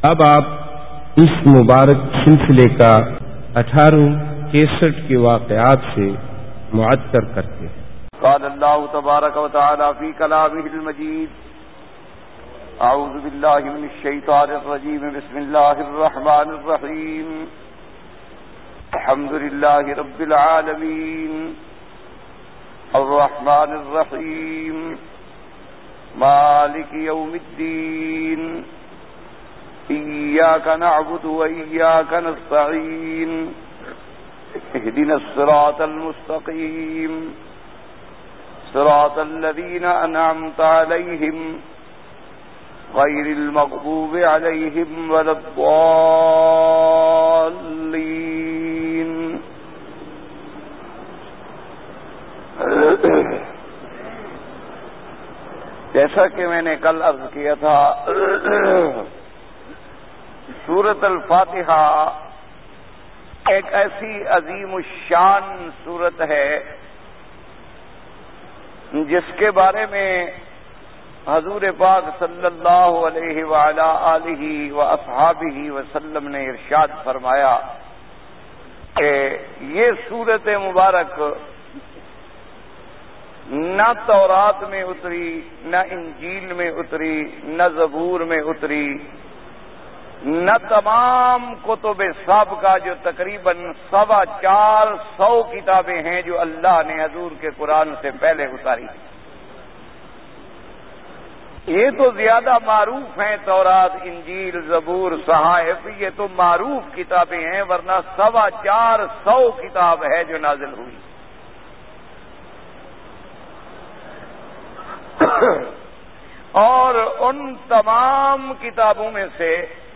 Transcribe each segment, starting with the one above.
اب آپ اس مبارک سلسلے کا 18 کے واقعات سے معطر کرتے ہیں۔ قال اللہ تبارک و تعالی فی کلامہ المجید اعوذ باللہ من الشیطان الرجیم بسم اللہ الرحمن الرحیم الحمد للہ رب العالمین الرحمن الرحیم مالک یوم الدین إياك نعبد وإياك نستعين اهدنا الصراط المستقيم صراط الذين أنعمت عليهم غير المغضوب عليهم ولا الضالين جیسا کہ میں نے کل عرض کیا تھا، سورۃ الفاتحہ ایک ایسی عظیم الشان سورت ہے جس کے بارے میں حضور پاک صلی اللہ علیہ وعلی آلہ واصحابہ وسلم نے ارشاد فرمایا کہ یہ سورت مبارک نہ تورات میں اتری، نہ انجیل میں اتری، نہ زبور میں اتری، نہ تمام کتب سابقہ جو تقریباً 450 کتابیں ہیں جو اللہ نے حضور کے قرآن سے پہلے اتاری۔ یہ تو زیادہ معروف ہیں، تورات، انجیل، زبور، صحائف، یہ تو معروف کتابیں ہیں، ورنہ 450 کتاب ہے جو نازل ہوئی۔ اور ان تمام کتابوں میں سے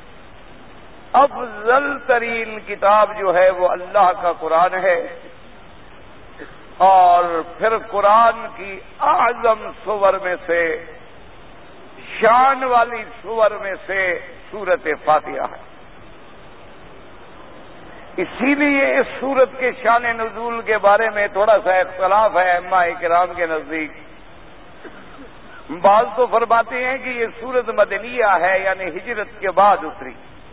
افضل ترین کتاب جو ہے وہ اللہ کا قرآن ہے، اور پھر قرآن کی اعظم سور میں سے، شان والی سور میں سے سورت فاتحہ ہے۔ اسی لیے اس سورت کے شان نزول کے بارے میں تھوڑا سا اختلاف ہے ائمہ کرام کے نزدیک۔ بعض تو فرماتے ہیں کہ یہ سورت مدنیہ ہے، یعنی ہجرت کے بعد اتری،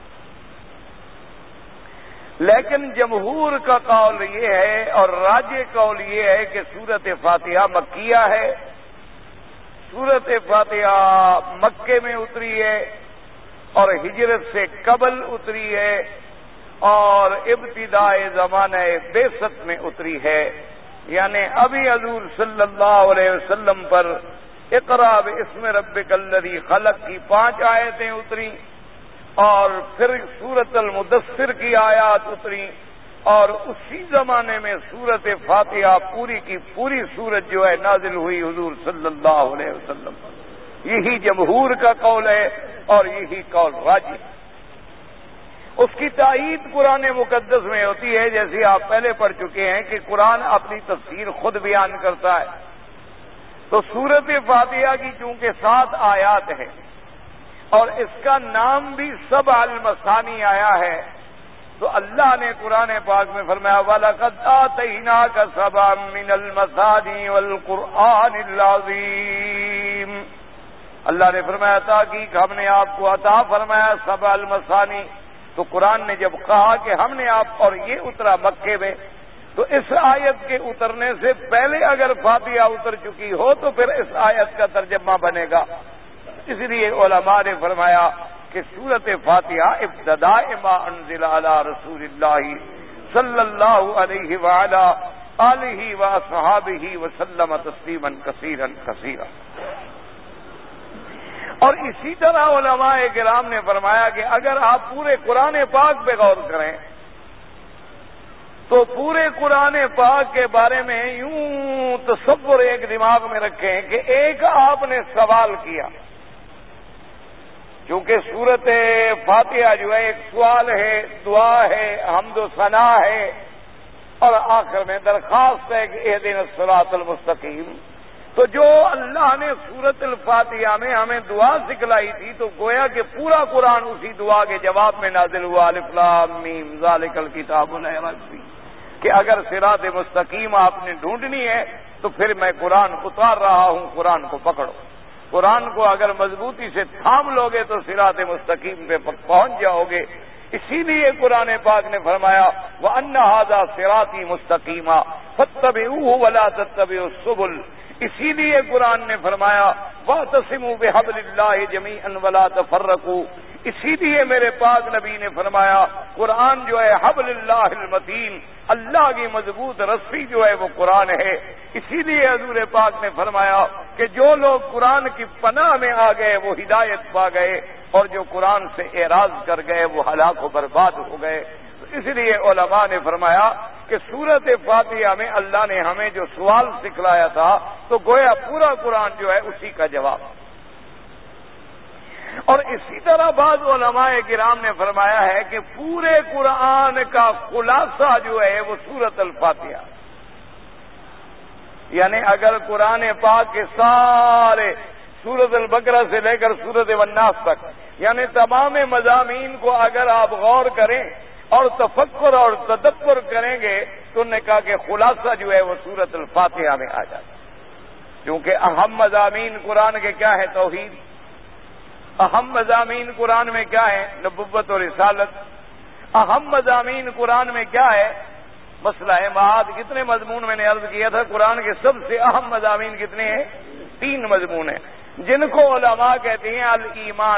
لیکن جمہور کا قول یہ ہے اور راجح قول یہ ہے کہ سورت فاتحہ مکیہ ہے۔ سورت فاتحہ مکے میں اتری ہے اور ہجرت سے قبل اتری ہے اور ابتدائے زمانہ بعثت میں اتری ہے، یعنی ابھی حضور صلی اللہ علیہ وسلم پر اقرأ باسم ربک الذی خلق کی 5 آیتیں اتری، اور پھر سورت المدثر کی آیات اتری، اور اسی زمانے میں سورت فاتحہ پوری کی پوری سورت جو ہے نازل ہوئی حضور صلی اللہ علیہ وسلم پر۔ یہی جمہور کا قول ہے اور یہی قول راجح۔ اس کی تائید قرآن مقدس میں ہوتی ہے، جیسے آپ پہلے پڑھ چکے ہیں کہ قرآن اپنی تفسیر خود بیان کرتا ہے۔ تو سورت فاتحہ کی چونکہ 7 آیات ہیں اور اس کا نام بھی 7 المثانی آیا ہے، تو اللہ نے قرآن پاک میں فرمایا وَلَقَدْ آتَيْنَاكَ سَبْعًا مِّنَ الْمَثَانِي وَالْقُرْآنِ الْعَظِيمِ۔ اللہ نے فرمایا تحقیق ہم نے آپ کو عطا فرمایا 7 المثانی۔ تو قرآن نے جب کہا کہ ہم نے آپ، اور یہ اترا مکے میں، تو اس آیت کے اترنے سے پہلے اگر فاتحہ اتر چکی ہو تو پھر اس آیت کا ترجمہ بنے گا۔ اس لیے علماء نے فرمایا کہ سورت فاتحہ ابتداء ما انزل علی رسول اللہ صلی اللہ علیہ وعلی آلہ واصحابہ وسلم تسلیما کثیرا کثیرا۔ اور اسی طرح علماء کرام نے فرمایا کہ اگر آپ پورے قرآن پاک پہ غور کریں تو پورے قرآن پاک کے بارے میں یوں تصور ایک دماغ میں رکھیں کہ ایک آپ نے سوال کیا، چونکہ سورت فاتحہ جو ہے ایک سوال ہے، دعا ہے، حمد و ثنا ہے، اور آخر میں درخواست ہے کہ اہدنا الصراط المستقیم۔ تو جو اللہ نے سورت الفاتحہ میں ہمیں دعا سکھلائی تھی تو گویا کہ پورا قرآن اسی دعا کے جواب میں نازل ہوا، الف لام میم ذالک الکتاب لا ریب فیہ، کہ اگر صراط مستقیم آپ نے ڈھونڈنی ہے تو پھر میں قرآن اتار رہا ہوں، قرآن کو پکڑو۔ قرآن کو اگر مضبوطی سے تھام لوگے تو صراط مستقیم پہ پہنچ جاؤ گے۔ اسی لیے قرآن پاک نے فرمایا وَأَنَّ هَذَا صِرَاطِي مُسْتَقِيمًا فَاتَّبِعُوهُ وَلَا تَتَّبِعُوا السُّبُلَ۔ اسی لیے قرآن نے فرمایا وَاعْتَصِمُوا بِحَبْلِ اللَّهِ جَمِيعًا وَلَا تَفَرَّقُوا۔ اسی لیے میرے پاک نبی نے فرمایا قرآن جو ہے حبل اللہ المتین، اللہ کی مضبوط رسی جو ہے وہ قرآن ہے۔ اسی لیے حضور پاک نے فرمایا کہ جو لوگ قرآن کی پناہ میں آ گئے وہ ہدایت پا گئے، اور جو قرآن سے اعراض کر گئے وہ ہلاک و برباد ہو گئے۔ اس لیے علماء نے فرمایا کہ سورت فاتحہ میں اللہ نے ہمیں جو سوال سکھلایا تھا تو گویا پورا قرآن جو ہے اسی کا جواب۔ اور اسی طرح بعض علماء کرام نے فرمایا ہے کہ پورے قرآن کا خلاصہ جو ہے وہ سورت الفاتحہ، یعنی اگر قرآن پاک کے سارے سورت البقرہ سے لے کر سورت الناس تک یعنی تمام مضامین کو اگر آپ غور کریں اور تفکر اور تدبر کریں گے تو انہوں نے کہا کہ خلاصہ جو ہے وہ سورت الفاتحہ میں آ جاتا ہے، کیونکہ اہم مضامین قرآن کے کیا ہے؟ توحید۔ اہم مضامین قرآن میں کیا ہے؟ نبوت اور رسالت۔ اہم مضامین قرآن میں کیا ہے؟ مسئلہ معاد۔ کتنے مضمون میں نے عرض کیا تھا قرآن کے سب سے اہم مضامین کتنے ہیں؟ 3 مضمون ہیں، جن کو علماء کہتے ہیں الایمان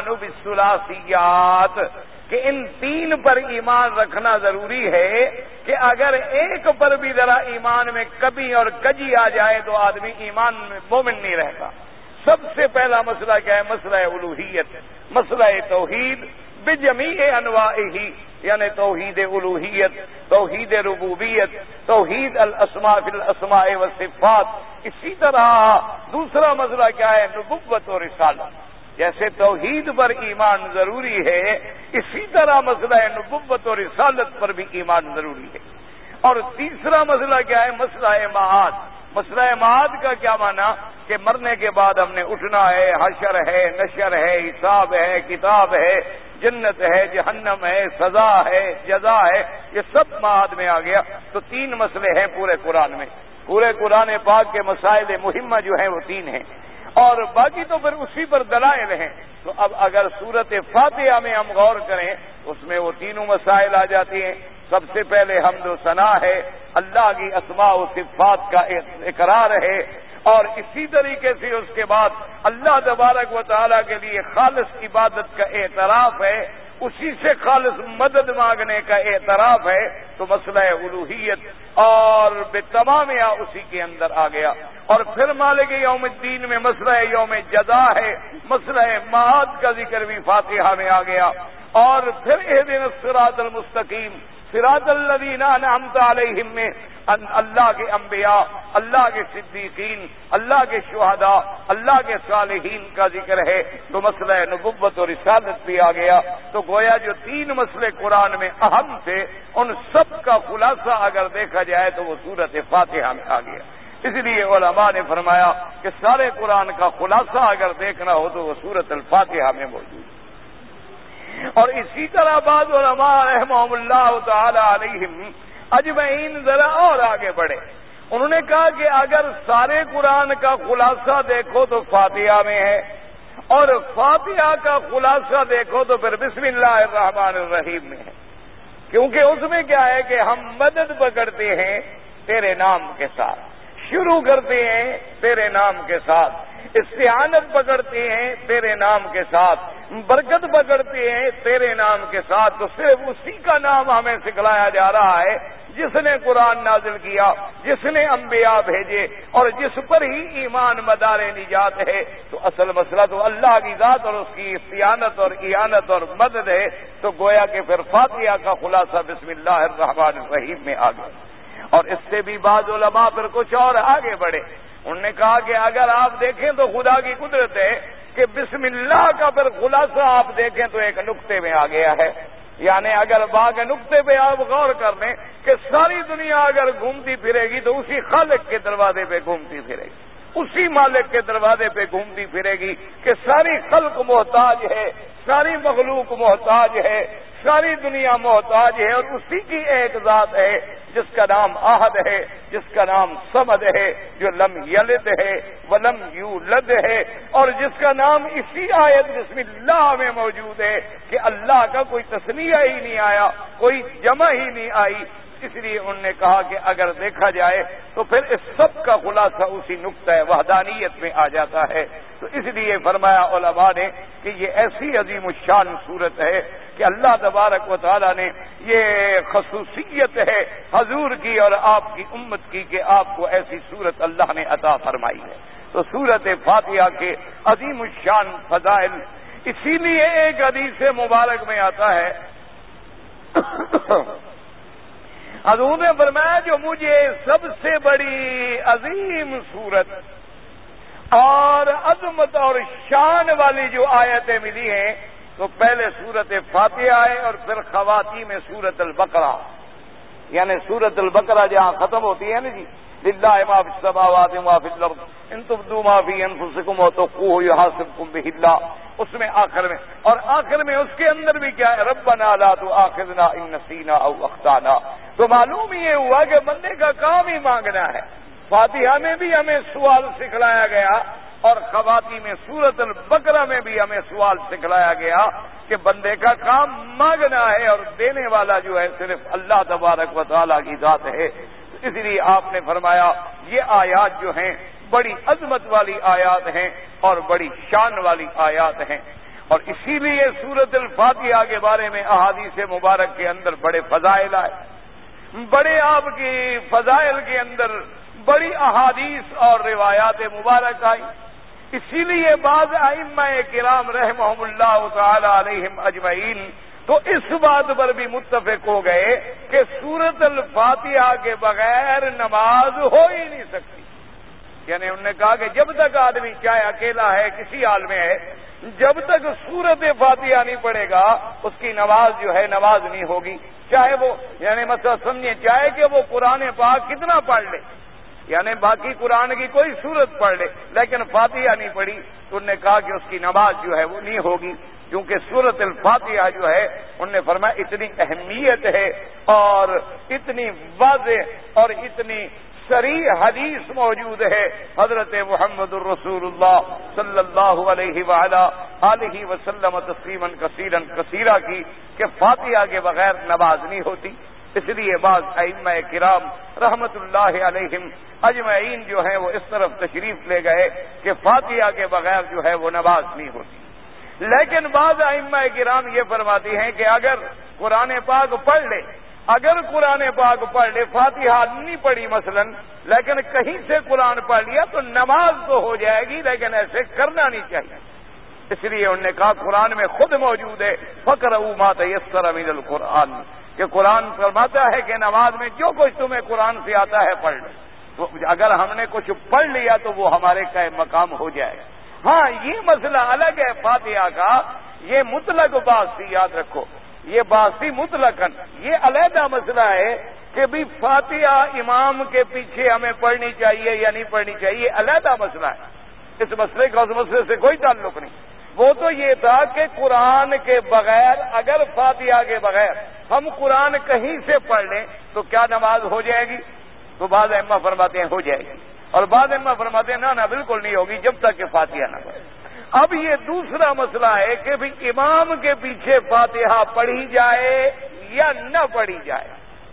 بالثلاثیات، کہ ان 3 پر ایمان رکھنا ضروری ہے کہ اگر ایک پر بھی ذرا ایمان میں کمی اور کجی آ جائے تو آدمی ایمان میں مومن نہیں رہتا۔ سب سے پہلا مسئلہ کیا ہے؟ مسئلہ الوہیت، مسئلہ توحید بجمیع انواعہ، یعنی توحید الوہیت، توحید ربوبیت، توحید الاسماء فی الاسماء والصفات۔ اسی طرح دوسرا مسئلہ کیا ہے؟ نبوت اور رسالت۔ جیسے توحید پر ایمان ضروری ہے اسی طرح مسئلہ نبوت اور رسالت پر بھی ایمان ضروری ہے۔ اور تیسرا مسئلہ کیا ہے؟ مسئلہ معاد۔ مسئلہ معاد کا کیا معنی؟ کہ مرنے کے بعد ہم نے اٹھنا ہے، حشر ہے، نشر ہے، حساب ہے، کتاب ہے، جنت ہے، جہنم ہے، سزا ہے، جزا ہے، یہ سب معاد میں آ گیا۔ تو 3 مسئلے ہیں پورے قرآن میں۔ پورے قرآن پاک کے مسائل مہمہ جو ہیں وہ 3 ہیں، اور باقی تو پھر اسی پر دلائل ہیں۔ تو اب اگر سورت فاتحہ میں ہم غور کریں اس میں وہ 3 مسائل آ جاتی ہیں۔ سب سے پہلے حمد و ثنا ہے، اللہ کی اسماء و صفات کا اقرار ہے، اور اسی طریقے سے اس کے بعد اللہ تبارک و تعالیٰ کے لیے خالص عبادت کا اعتراف ہے، اسی سے خالص مدد مانگنے کا اعتراف ہے۔ تو مسئلہ الوہیت اور بتمام اسی کے اندر آ گیا۔ اور پھر مالک یوم الدین میں مسئلہ یوم جزا ہے، مسئلہ معاد کا ذکر بھی فاتحہ میں آ گیا۔ اور پھر اہدنا الصراط المستقیم، صراط الذین انعمت علیہم میں اللہ کے انبیاء، اللہ کے صدیقین، اللہ کے شہداء، اللہ کے صالحین کا ذکر ہے۔ تو مسئلہ نبوت اور رسالت بھی آ گیا۔ تو گویا جو 3 مسئلے قرآن میں اہم تھے ان سب کا خلاصہ اگر دیکھا جائے تو وہ سورت فاتحہ میں آ گیا۔ اس لیے علماء نے فرمایا کہ سارے قرآن کا خلاصہ اگر دیکھنا ہو تو وہ سورت الفاتحہ میں موجود ہے۔ اور اسی طرح بعض علماء رحمہم اللہ تعالی علیہم اجمعین ذرا اور آگے بڑھے، انہوں نے کہا کہ اگر سارے قرآن کا خلاصہ دیکھو تو فاتحہ میں ہے، اور فاتحہ کا خلاصہ دیکھو تو پھر بسم اللہ الرحمن الرحیم میں ہے، کیونکہ اس میں کیا ہے کہ ہم مدد پکڑتے ہیں تیرے نام کے ساتھ، شروع کرتے ہیں تیرے نام کے ساتھ، استعانت پکڑتے ہیں تیرے نام کے ساتھ، برکت پکڑتے ہیں تیرے نام کے ساتھ۔ تو صرف اسی کا نام ہمیں سکھلایا جا رہا ہے جس نے قرآن نازل کیا، جس نے انبیاء بھیجے، اور جس پر ہی ایمان مدار نجات ہے۔ تو اصل مسئلہ تو اللہ کی ذات اور اس کی استعانت اور اعانت اور مدد ہے۔ تو گویا کہ پھر فاتحہ کا خلاصہ بسم اللہ الرحمن الرحیم میں آ گیا۔ اور اس سے بھی بعض علماء پھر کچھ اور آگے بڑھے، انہوں نے کہا کہ اگر آپ دیکھیں تو خدا کی قدرت ہے کہ بسم اللہ کا پھر خلاصہ آپ دیکھیں تو ایک نقطے میں آ گیا ہے۔ یعنی اگر باغ نقطے پہ آپ غور کر لیں کہ ساری دنیا اگر گھومتی پھرے گی تو اسی خالق کے دروازے پہ گھومتی پھرے گی، اسی مالک کے دروازے پہ گھومتی پھرے گی کہ ساری خلق محتاج ہے، ساری مخلوق محتاج ہے، ساری دنیا محتاج ہے، اور اسی کی ایک ذات ہے جس کا نام احد ہے، جس کا نام صمد ہے، جو لم یلد ہے ولم یولد ہے، اور جس کا نام اسی آیت بسم اللہ میں موجود ہے کہ اللہ کا کوئی تثنیہ ہی نہیں آیا، کوئی جمع ہی نہیں آئی۔ اس لیے انہوں نے کہا کہ اگر دیکھا جائے تو پھر اس سب کا خلاصہ اسی نقطہ وحدانیت میں آ جاتا ہے۔ تو اس لیے فرمایا علماء نے کہ یہ ایسی عظیم الشان صورت ہے کہ اللہ تبارک و تعالیٰ نے یہ خصوصیت ہے حضور کی اور آپ کی امت کی کہ آپ کو ایسی صورت اللہ نے عطا فرمائی ہے۔ تو سورت فاتحہ کے عظیم الشان فضائل اسی لیے ایک حدیث مبارک میں آتا ہے، حضور نے فرمایا جو مجھے سب سے بڑی عظیم صورت اور عظمت اور شان والی جو آیتیں ملی ہیں تو پہلے سورت فاتحہ ہے اور پھر خواتین میں سورت البقرہ، یعنی سورت البقرہ جہاں ختم ہوتی ہے نا جی، للہ ما فی السماوات وما فی الارض ان تبدوا ما فی انفسکم وتخفوه یحاسبکم بہ اللہ، اس میں آخر میں، اور آخر میں اس کے اندر بھی کیا ہے، ربنا لا تؤاخذنا ان نسینا او اخطانا۔ تو معلوم یہ ہوا کہ بندے کا کام ہی مانگنا ہے۔ فاتحہ میں بھی ہمیں سوال سکھلایا گیا اور خواتین میں سورت البقرہ میں بھی ہمیں سوال سکھلایا گیا کہ بندے کا کام مانگنا ہے اور دینے والا جو ہے صرف اللہ تبارک و تعالیٰ کی ذات ہے۔ اس لیے آپ نے فرمایا یہ آیات جو ہیں بڑی عظمت والی آیات ہیں اور بڑی شان والی آیات ہیں، اور اسی لیے سورت الفاتحہ کے بارے میں احادیث مبارک کے اندر بڑے فضائل آئے، بڑے آپ کی فضائل کے اندر بڑی احادیث اور روایات مبارک آئی۔ اسی لیے بعض ائمہ کرام رحمہم اللہ تعالی علیہم اجمعین تو اس بات پر بھی متفق ہو گئے کہ سورت الفاتحہ کے بغیر نماز ہو ہی نہیں سکتی، یعنی انہوں نے کہا کہ جب تک آدمی چاہے اکیلا ہے کسی حال میں ہے، جب تک سورت فاتحہ نہیں پڑھے گا اس کی نماز جو ہے نماز نہیں ہوگی، چاہے وہ یعنی مطلب سمجھے چاہے کہ وہ قرآن پاک کتنا پڑھ لے، یعنی باقی قرآن کی کوئی سورت پڑھ لے لیکن فاتحہ نہیں پڑھی تو انہوں نے کہا کہ اس کی نماز جو ہے وہ نہیں ہوگی، کیونکہ سورت الفاتحہ جو ہے انہوں نے فرمایا اتنی اہمیت ہے اور اتنی واضح اور اتنی صریح حدیث موجود ہے حضرت محمد الرسول اللہ صلی اللہ علیہ وآلہ آلہ وسلم تسلیما کثیرا کثیرا کی کہ فاتحہ کے بغیر نماز نہیں ہوتی۔ اس لیے بعض ائمہ کرام رحمت اللہ علیہم اجمعین جو ہیں وہ اس طرف تشریف لے گئے کہ فاتحہ کے بغیر جو ہے وہ نماز نہیں ہوتی، لیکن بعض ائمہ کرام یہ فرماتی ہیں کہ اگر قرآن پاک پڑھ لے، اگر قرآن پاک پڑھ لے، فاتحہ نہیں پڑھی مثلا لیکن کہیں سے قرآن پڑھ لیا تو نماز تو ہو جائے گی، لیکن ایسے کرنا نہیں چاہیے۔ اس لیے انہوں نے کہا قرآن میں خود موجود ہے فَقْرَؤُوا مَا تَيَسَّرَ مِنَ الْقُرْآنِ، کہ قرآن فرماتا ہے کہ نماز میں جو کچھ تمہیں قرآن سے آتا ہے پڑھ لو، تو اگر ہم نے کچھ پڑھ لیا تو وہ ہمارے قائم مقام ہو جائے گا۔ ہاں یہ مسئلہ الگ ہے فاتحہ کا، یہ مطلق بات تھی، یاد رکھو یہ بات تھی مطلقاً، یہ علیحدہ مسئلہ ہے کہ بھی فاتحہ امام کے پیچھے ہمیں پڑھنی چاہیے یا نہیں پڑھنی چاہیے، یہ علیحدہ مسئلہ ہے، اس مسئلے کا اس مسئلے سے کوئی تعلق نہیں۔ وہ تو یہ تھا کہ قرآن کے بغیر، اگر فاتحہ کے بغیر ہم قرآن کہیں سے پڑھ لیں تو کیا نماز ہو جائے گی؟ تو بعض ائمہ فرماتے ہیں ہو جائے گی، اور بعض ائمہ فرماتے ہیں نہ بالکل نہیں ہوگی جب تک کہ فاتحہ نہ پڑھے۔ اب یہ دوسرا مسئلہ ہے کہ بھی امام کے پیچھے فاتحہ پڑھی جائے یا نہ پڑھی جائے،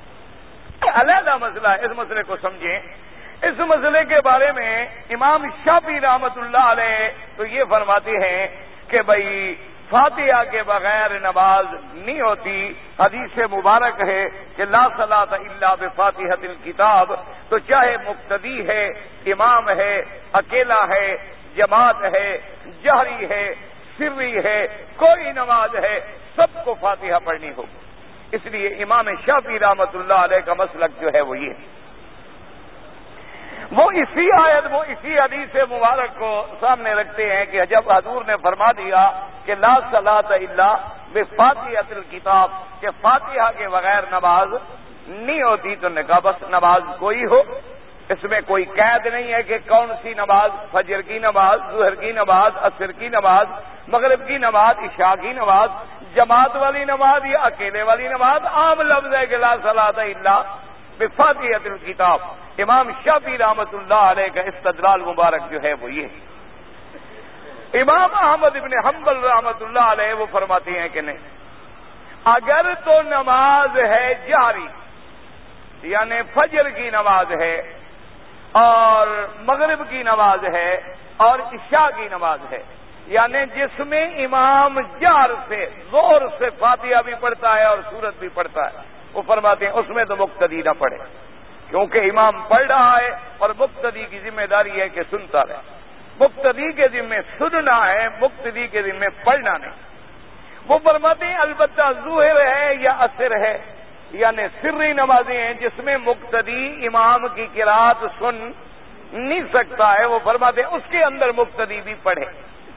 علیحدہ مسئلہ ہے، اس مسئلے کو سمجھیں۔ اس مسئلے کے بارے میں امام شافعی رحمۃ اللہ علیہ تو یہ فرماتے ہیں کہ بھائی فاتحہ کے بغیر نماز نہیں ہوتی، حدیث مبارک ہے کہ لا صلاۃ الا بفاتحۃ الکتاب، تو چاہے مقتدی ہے، امام ہے، اکیلا ہے، جماعت ہے، جہری ہے، سری ہے، کوئی نماز ہے، سب کو فاتحہ پڑھنی ہوگی۔ اس لیے امام شافعی رحمۃ اللہ علیہ کا مسلک جو ہے وہ یہ ہے، وہ اسی آیت وہ اسی حدیث مبارک کو سامنے رکھتے ہیں کہ جب حضور نے فرما دیا کہ لا صلاۃ الا بفاتحۃ الکتاب، کہ فاتحہ کے بغیر نماز نہیں ہوتی، تو نے کہا بس نماز کوئی ہو، اس میں کوئی قید نہیں ہے کہ کون سی نماز، فجر کی نماز، ظہر کی نماز، عصر کی نماز، مغرب کی نماز، عشاء کی نماز، جماعت والی نماز یا اکیلے والی نماز، عام لفظ ہے کہ لا صلاۃ الا بفاتحۃ الکتاب۔ امام شافعی رحمۃ اللہ علیہ کا استدلال مبارک جو ہے وہ یہ ہے۔ امام احمد ابن حنبل رحمۃ اللہ علیہ وہ فرماتے ہیں کہ نہیں، اگر تو نماز ہے جہری، یعنی فجر کی نماز ہے اور مغرب کی نماز ہے اور عشاء کی نماز ہے، یعنی جس میں امام جہر سے زور سے فاتحہ بھی پڑھتا ہے اور سورت بھی پڑھتا ہے، وہ فرماتے ہیں اس میں تو مقتدی نہ پڑھے، کیونکہ امام پڑھ رہا ہے اور مقتدی کی ذمہ داری ہے کہ سنتا رہے۔ مقتدی کے ذمہ سننا ہے، مقتدی کے ذمہ پڑھنا نہیں۔ وہ فرماتے ہیں البتہ ظہر ہے یا عصر ہے، یعنی سری نمازیں ہیں جس میں مقتدی امام کی قرات سن نہیں سکتا ہے، وہ فرماتے ہیں اس کے اندر مقتدی بھی پڑھے۔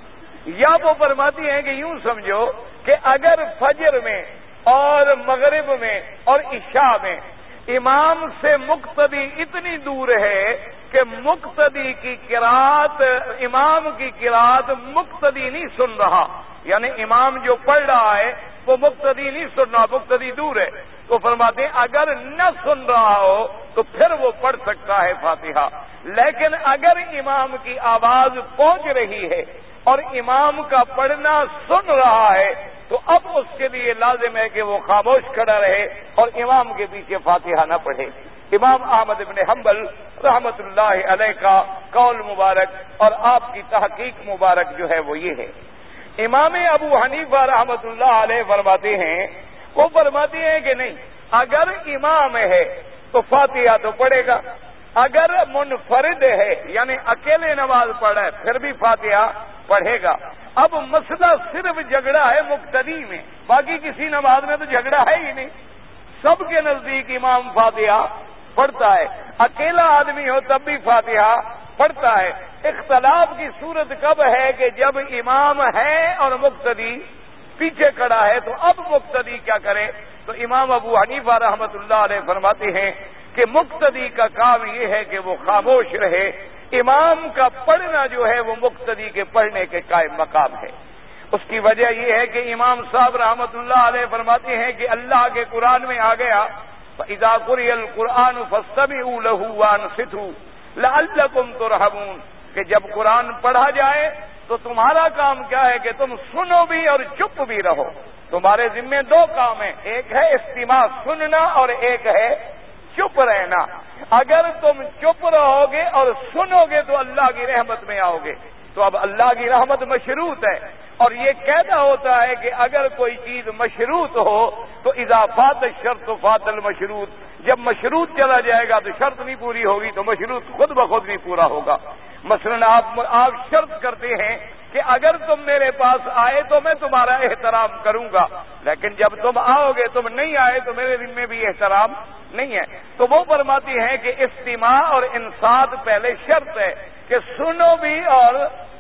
یا وہ فرماتی ہیں کہ یوں سمجھو کہ اگر فجر میں اور مغرب میں اور عشاء میں امام سے مقتدی اتنی دور ہے کہ مقتدی کی قرات، امام کی قرات مقتدی نہیں سن رہا، یعنی امام جو پڑھ رہا ہے وہ مقتدی نہیں سن رہا، مقتدی دور ہے، تو فرماتے ہیں اگر نہ سن رہا ہو تو پھر وہ پڑھ سکتا ہے فاتحہ، لیکن اگر امام کی آواز پہنچ رہی ہے اور امام کا پڑھنا سن رہا ہے تو اب اس کے لیے لازم ہے کہ وہ خاموش کھڑا رہے اور امام کے پیچھے فاتحہ نہ پڑھے۔ امام احمد بن حنبل رحمۃ اللہ علیہ کا قول مبارک اور آپ کی تحقیق مبارک جو ہے وہ یہ ہے۔ امام ابو حنیفہ رحمۃ اللہ علیہ فرماتے ہیں، وہ فرماتے ہیں کہ نہیں، اگر امام ہے تو فاتحہ تو پڑھے گا، اگر منفرد ہے یعنی اکیلے نماز پڑھا ہے پھر بھی فاتحہ پڑھے گا۔ اب مسئلہ صرف جھگڑا ہے مقتدی میں، باقی کسی نماز میں تو جھگڑا ہے ہی نہیں، سب کے نزدیک امام فاتحہ پڑھتا ہے، اکیلا آدمی ہو تب بھی فاتحہ پڑھتا ہے۔ اختلاف کی صورت کب ہے کہ جب امام ہے اور مقتدی پیچھے کھڑا ہے، تو اب مقتدی کیا کرے؟ تو امام ابو حنیفہ رحمۃ اللہ علیہ فرماتے ہیں کہ مقتدی کا کام یہ ہے کہ وہ خاموش رہے، امام کا پڑھنا جو ہے وہ مقتدی کے پڑھنے کے قائم مقام ہے۔ اس کی وجہ یہ ہے کہ امام صاحب رحمۃ اللہ علیہ فرماتے ہیں کہ اللہ کے قرآن میں آ گیا فَإِذَا قُرِئَ الْقُرْآنُ فَاسْتَمِعُوا لَهُ وَأَنصِتُوا لَعَلَّكُمْ تُرْحَمُونَ، کہ جب قرآن پڑھا جائے تو تمہارا کام کیا ہے کہ تم سنو بھی اور چپ بھی رہو۔ تمہارے ذمہ دو کام ہیں، ایک ہے استماع سننا اور ایک ہے چپ رہنا۔ اگر تم چپ رہو گے اور سنو گے تو اللہ کی رحمت میں آؤ گے، تو اب اللہ کی رحمت مشروط ہے، اور یہ کہنا ہوتا ہے کہ اگر کوئی چیز مشروط ہو تو اذا فات الشرط فات المشروط، جب مشروط چلا جائے گا تو شرط نہیں پوری ہوگی تو مشروط خود بخود نہیں پورا ہوگا۔ مثلا آپ شرط کرتے ہیں کہ اگر تم میرے پاس آئے تو میں تمہارا احترام کروں گا، لیکن جب تم آؤ گے تم نہیں آئے تو میرے ذمہ بھی احترام نہیں ہے۔ تو وہ فرماتی ہیں کہ استماع اور انصات پہلے شرط ہے کہ سنو بھی اور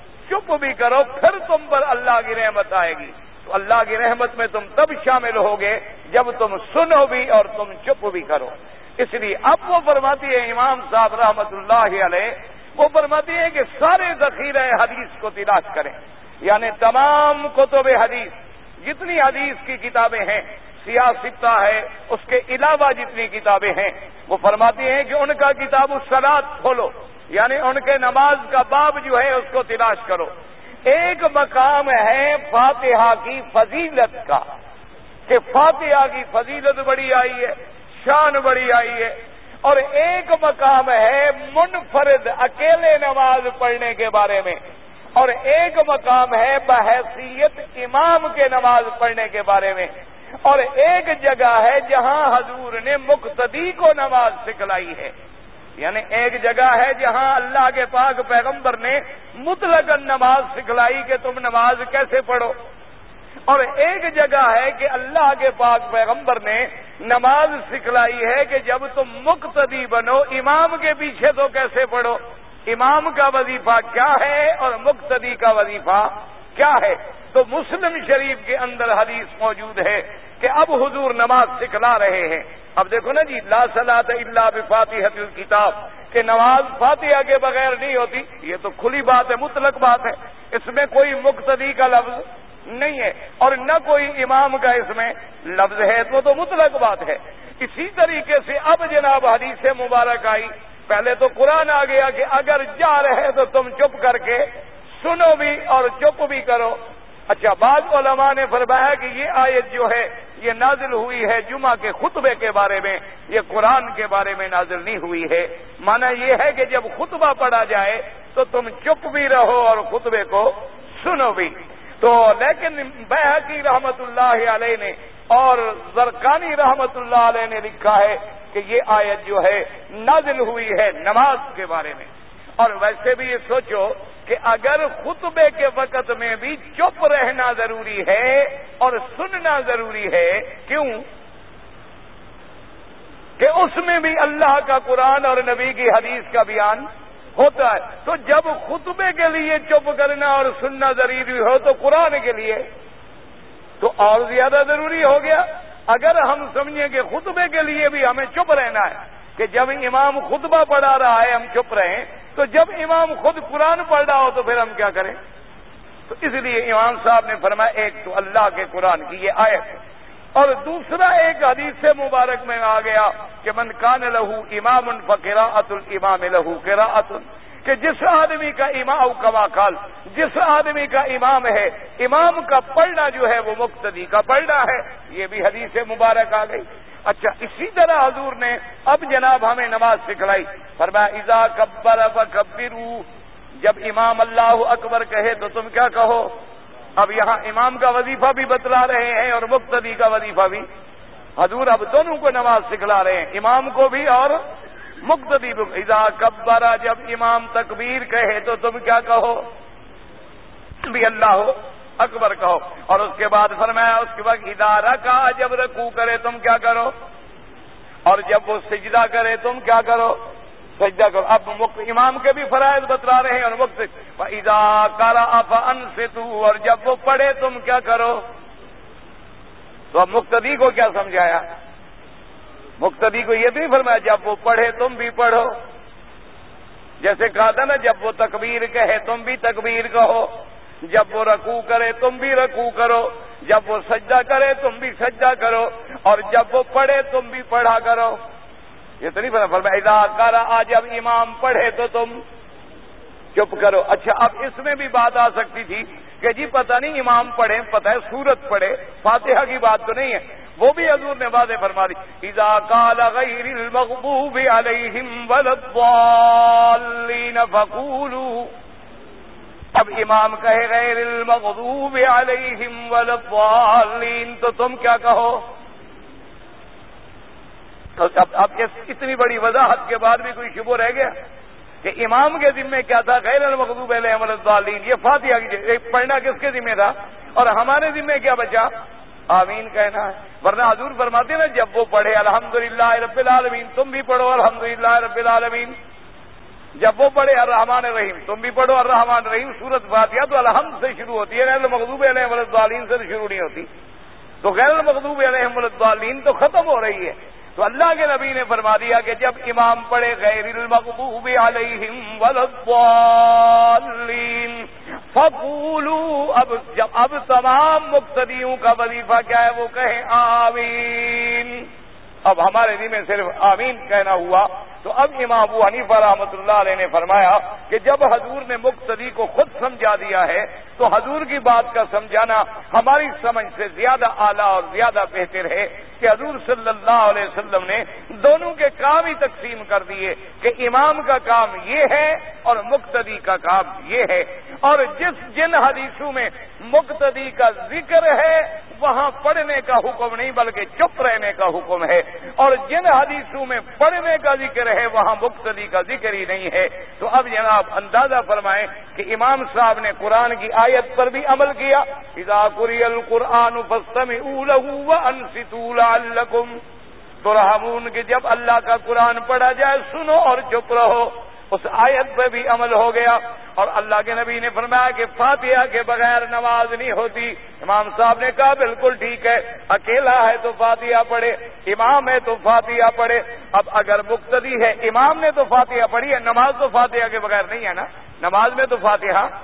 چپ بھی کرو، پھر تم پر اللہ کی رحمت آئے گی۔ تو اللہ کی رحمت میں تم تب شامل ہوگے جب تم سنو بھی اور تم چپ بھی کرو۔ اس لیے اب وہ فرماتی ہے امام صاحب رحمت اللہ علیہ، وہ فرماتی ہے کہ سارے ذخیرہ حدیث کو تلاش کریں، یعنی تمام کتب حدیث، جتنی حدیث کی کتابیں ہیں، سیاستہ ہے، اس کے علاوہ جتنی کتابیں ہیں، وہ فرماتی ہیں کہ ان کا کتاب الصلاۃ کھولو، یعنی ان کے نماز کا باب جو ہے اس کو تلاش کرو۔ ایک مقام ہے فاتحہ کی فضیلت کا کہ فاتحہ کی فضیلت بڑی آئی ہے، شان بڑی آئی ہے، اور ایک مقام ہے منفرد اکیلے نماز پڑھنے کے بارے میں، اور ایک مقام ہے بحیثیت امام کے نماز پڑھنے کے بارے میں، اور ایک جگہ ہے جہاں حضور نے مقتدی کو نماز سکھلائی ہے، یعنی ایک جگہ ہے جہاں اللہ کے پاک پیغمبر نے مطلق نماز سکھلائی کہ تم نماز کیسے پڑھو، اور ایک جگہ ہے کہ اللہ کے پاک پیغمبر نے نماز سکھلائی ہے کہ جب تم مقتدی بنو امام کے پیچھے تو کیسے پڑھو، امام کا وظیفہ کیا ہے اور مقتدی کا وظیفہ کیا ہے۔ تو مسلم شریف کے اندر حدیث موجود ہے کہ اب حضور نماز سکھلا رہے ہیں۔ اب دیکھو نا جی، لا صلاۃ الا بفاتحۃ الکتاب، کہ نماز فاتحہ کے بغیر نہیں ہوتی، یہ تو کھلی بات ہے، مطلق بات ہے، اس میں کوئی مقتدی کا لفظ نہیں ہے، اور نہ کوئی امام کا اس میں لفظ ہے، تو مطلق بات ہے۔ اسی طریقے سے اب جناب حدیث مبارک آئی، پہلے تو قرآن آ گیا کہ اگر جا رہے تو تم چپ کر کے سنو بھی اور چپ بھی کرو۔ اچھا، بعض علماء نے فرمایا کہ یہ آیت جو ہے یہ نازل ہوئی ہے جمعہ کے خطبے کے بارے میں، یہ قرآن کے بارے میں نازل نہیں ہوئی ہے۔ معنی یہ ہے کہ جب خطبہ پڑھا جائے تو تم چپ بھی رہو اور خطبے کو سنو بھی۔ تو لیکن بیہقی رحمت اللہ علیہ نے اور زرقانی رحمت اللہ علیہ نے لکھا ہے کہ یہ آیت جو ہے نازل ہوئی ہے نماز کے بارے میں۔ اور ویسے بھی یہ سوچو کہ اگر خطبے کے وقت میں بھی چپ رہنا ضروری ہے اور سننا ضروری ہے، کیوں؟ کہ اس میں بھی اللہ کا قرآن اور نبی کی حدیث کا بیان ہوتا ہے، تو جب خطبے کے لیے چپ کرنا اور سننا ضروری ہو تو قرآن کے لیے تو اور زیادہ ضروری ہو گیا۔ اگر ہم سمجھیں کہ خطبے کے لیے بھی ہمیں چپ رہنا ہے کہ جب امام خطبہ پڑھا رہا ہے ہم چپ رہیں، تو جب امام خود قرآن پڑھ رہا ہو تو پھر ہم کیا کریں؟ تو اس لیے امام صاحب نے فرمایا ایک تو اللہ کے قرآن کی یہ آیت ہے، اور دوسرا ایک حدیث مبارک میں آ گیا کہ من کان لہو امام فقراءۃ الامام لہو قراءۃ، کہ جس آدمی کا امام کما قال، جس آدمی کا امام ہے، امام کا پڑھنا جو ہے وہ مقتدی کا پڑھنا ہے۔ یہ بھی حدیث مبارک آ گئی۔ اچھا، اسی طرح حضور نے اب جناب ہمیں نماز سکھلائی، فرمایا اذا کبر فکبروا، جب امام اللہ اکبر کہے تو تم کیا کہو؟ اب یہاں امام کا وظیفہ بھی بتلا رہے ہیں اور مقتدی کا وظیفہ بھی، حضور اب دونوں کو نماز سکھلا رہے ہیں، امام کو بھی اور مقتدی بھی۔ اذا کبر، جب امام تکبیر کہے تو تم کیا کہو؟ بھی اللہ اکبر کہو۔ اور اس کے بعد فرمایا اس کے بعد اذا رکع، جب رکوع کرے تم کیا کرو؟ اور جب وہ سجدہ کرے تم کیا کرو؟ سجدہ کرو۔ اب امام کے بھی فرائض بتلا رہے ہیں اور وقت اذا قرأ فانصتوا، اور جب وہ پڑھے تم کیا کرو؟ تو اب مقتدی کو کیا سمجھایا؟ مقتدی کو یہ بھی فرمایا جب وہ پڑھے تم بھی پڑھو، جیسے کہا تھا نا جب وہ تکبیر کہے تم بھی تکبیر کہو، جب وہ رکوع کرے تم بھی رکوع کرو، جب وہ سجدہ کرے تم بھی سجدہ کرو، اور جب وہ پڑھے تم بھی پڑھا کرو۔ یہ تو نہیں فرمایا اذا قرأ، جب امام پڑھے تو تم چپ کرو۔ اچھا، اب اس میں بھی بات آ سکتی تھی کہ جی پتہ نہیں امام پڑھے، پتہ ہے سورت پڑھے، فاتحہ کی بات تو نہیں ہے، وہ بھی حضور نے واضح فرما دی اذا قال غیر المغضوب علیہم ولا الضالین فقولوا، اب امام کہے غیر المغضوب علیہم ولا الضالین تو تم کیا کہو؟ تو اب اتنی بڑی وضاحت کے بعد بھی کوئی شبہ رہ گیا کہ امام کے ذمے کیا تھا؟ غیر المغضوب علیہم ولا الضالین، یہ فاتحہ کی پڑھنا کس کے ذمے تھا؟ اور ہمارے ذمے کیا بچا؟ آمین کہنا ہے۔ ورنہ حضور فرماتے ہیں نا جب وہ پڑھے الحمدللہ رب العالمین تم بھی پڑھو الحمدللہ رب العالمین، جب وہ پڑھے الرحمن الرحیم تم بھی پڑھو الرحمن الرحیم۔ سورت فاتحہ تو الحمد سے شروع ہوتی ہے، غیر المغضوب علیہم ولا الضالین سے شروع نہیں ہوتی، تو غیر المغضوب علیہم ولا الضالین تو ختم ہو رہی ہے۔ تو اللہ کے نبی نے فرما دیا کہ جب امام پڑھے غیر المغضوب علیہم ولا الضالین فقولوا، اب تمام مقتدیوں کا وظیفہ کیا ہے؟ وہ کہیں آمین۔ اب ہمارے ذمہ صرف آمین کہنا ہوا۔ تو اب امام ابو حنیفہ رحمۃ اللہ علیہ نے فرمایا کہ جب حضور نے مقتدی کو خود سمجھا دیا ہے تو حضور کی بات کا سمجھانا ہماری سمجھ سے زیادہ اعلیٰ اور زیادہ بہتر ہے کہ حضور صلی اللہ علیہ وسلم نے دونوں کے کام ہی تقسیم کر دیے کہ امام کا کام یہ ہے اور مقتدی کا کام یہ ہے۔ اور جن حدیثوں میں مقتدی کا ذکر ہے وہاں پڑھنے کا حکم نہیں بلکہ چپ رہنے کا حکم ہے، اور جن حدیثوں میں پڑھنے کا ذکر ہے وہاں مقتدی کا ذکر ہی نہیں ہے۔ تو اب جناب اندازہ فرمائیں کہ امام صاحب نے قرآن کی آیت پر بھی عمل کیا، اذا قرئ القرآن فاستمعوا له وانصتوا لعلکم ترحمون، کہ جب اللہ کا قرآن پڑھا جائے سنو اور چپ رہو۔ اس آیت پہ بھی عمل ہو گیا، اور اللہ کے نبی نے فرمایا کہ فاتحہ کے بغیر نماز نہیں ہوتی۔ امام صاحب نے کہا بالکل ٹھیک ہے، اکیلا ہے تو فاتحہ پڑھے، امام ہے تو فاتحہ پڑھے۔ اب اگر مقتدی ہے، امام نے تو فاتحہ پڑھی ہے، نماز تو فاتحہ کے بغیر نہیں ہے نا، نماز میں تو فاتحہ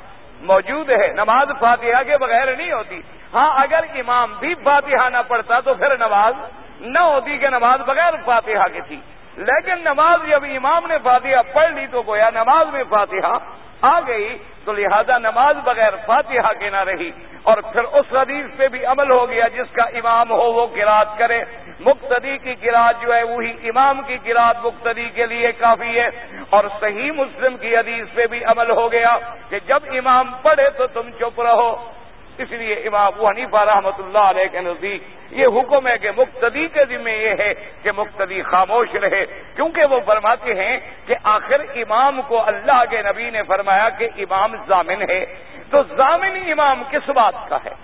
موجود ہے، نماز فاتحہ کے بغیر نہیں ہوتی۔ ہاں اگر امام بھی فاتحہ نہ پڑھتا تو پھر نماز نہ ہوتی کہ نماز بغیر فاتحہ کی تھی، لیکن نماز جب امام نے فاتحہ پڑھ لی تو گویا نماز میں فاتحہ آ گئی، تو لہذا نماز بغیر فاتحہ کے نہ رہی۔ اور پھر اس حدیث پہ بھی عمل ہو گیا، جس کا امام ہو وہ قرات کرے، مقتدی کی قرات جو ہے وہی امام کی قرات مقتدی کے لیے کافی ہے۔ اور صحیح مسلم کی حدیث پہ بھی عمل ہو گیا کہ جب امام پڑھے تو تم چپ رہو۔ اس لیے امام ابو حنیفہ رحمۃ اللہ علیہ کے نزدیک یہ حکم ہے کہ مقتدی کے ذمہ یہ ہے کہ مقتدی خاموش رہے، کیونکہ وہ فرماتے ہیں کہ آخر امام کو اللہ کے نبی نے فرمایا کہ امام ضامن ہے، تو ضامن امام کس بات کا ہے؟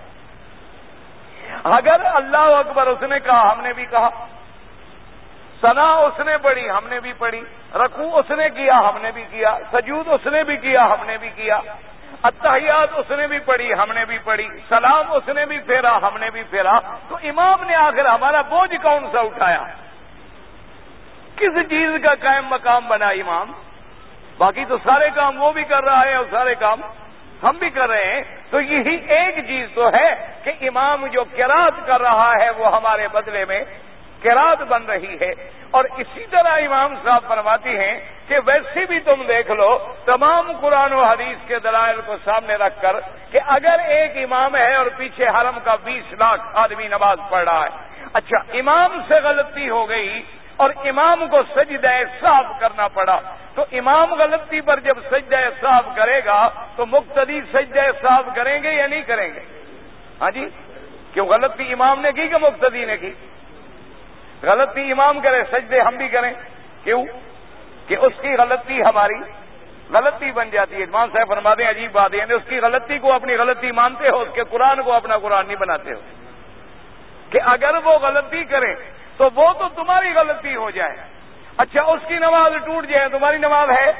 اگر اللہ اکبر اس نے کہا ہم نے بھی کہا، ثنا اس نے پڑھی ہم نے بھی پڑھی، رکوع اس نے کیا ہم نے بھی کیا، سجود اس نے بھی کیا ہم نے بھی کیا، التحیات اس نے بھی پڑھی ہم نے بھی پڑھی، سلام اس نے بھی پھیرا ہم نے بھی پھیرا، تو امام نے آخر ہمارا بوجھ کون سا اٹھایا؟ کس چیز کا قائم مقام بنا امام؟ باقی تو سارے کام وہ بھی کر رہا ہے اور سارے کام ہم بھی کر رہے ہیں، تو یہی ایک چیز تو ہے کہ امام جو قرات کر رہا ہے وہ ہمارے بدلے میں قرات بن رہی ہے۔ اور اسی طرح امام صاحب فرماتی ہیں کہ ویسے بھی تم دیکھ لو تمام قرآن و حدیث کے دلائل کو سامنے رکھ کر کہ اگر ایک امام ہے اور پیچھے حرم کا 20 لاکھ آدمی نماز پڑھ رہا ہے، اچھا امام سے غلطی ہو گئی اور امام کو سجدہ سہو کرنا پڑا، تو امام غلطی پر جب سجدہ سہو کرے گا تو مقتدی سجدہ سہو کریں گے یا نہیں کریں گے؟ ہاں جی، کیوں غلطی امام نے کی کہ مقتدی نے کی؟ غلطی امام کرے سجدے ہم بھی کریں، کیوں؟ کہ اس کی غلطی ہماری غلطی بن جاتی ہے۔ امام صاحب فرماتے ہیں عجیب بات ہے، یعنی اس کی غلطی کو اپنی غلطی مانتے ہو، اس کے قرآن کو اپنا قرآن نہیں بناتے ہو، کہ اگر وہ غلطی کریں تو وہ تو تمہاری غلطی ہو جائے، اچھا اس کی نماز ٹوٹ جائے تمہاری نماز ہے،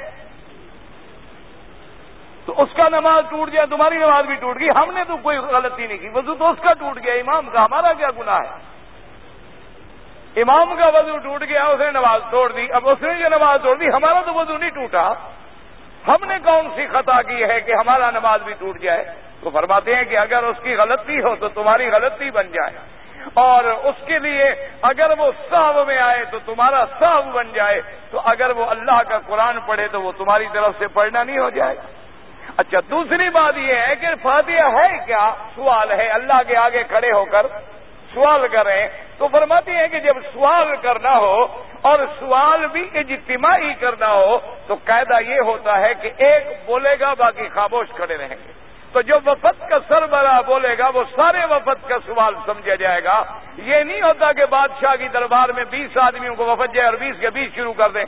تو اس کا نماز ٹوٹ جائے تمہاری نماز بھی ٹوٹ گئی، ہم نے تو کوئی غلطی نہیں کی، وضو تو اس کا ٹوٹ گیا امام کا، ہمارا کیا گناہ ہے؟ امام کا وضو ٹوٹ گیا، اس نے نماز توڑ دی، اب اس نے جو نماز توڑ دی ہمارا تو وضو نہیں ٹوٹا، ہم نے کون سی خطا کی ہے کہ ہمارا نماز بھی ٹوٹ جائے؟ تو فرماتے ہیں کہ اگر اس کی غلطی ہو تو تمہاری غلطی بن جائے، اور اس کے لیے اگر وہ سہو میں آئے تو تمہارا سہو بن جائے، تو اگر وہ اللہ کا قرآن پڑھے تو وہ تمہاری طرف سے پڑھنا نہیں ہو جائے۔ اچھا دوسری بات یہ ہے کہ فاتحہ ہے کیا؟ سوال ہے، اللہ کے آگے کھڑے ہو کر سوال کریں، تو فرماتے ہیں کہ جب سوال کرنا ہو اور سوال بھی اجتماعی کرنا ہو تو قاعدہ یہ ہوتا ہے کہ ایک بولے گا باقی خاموش کھڑے رہیں گے، تو جو وفد کا سربراہ بولے گا وہ سارے وفد کا سوال سمجھا جائے گا۔ یہ نہیں ہوتا کہ بادشاہ کی دربار میں 20 آدمیوں کو وفد جائے اور 20 کے 20 شروع کر دیں،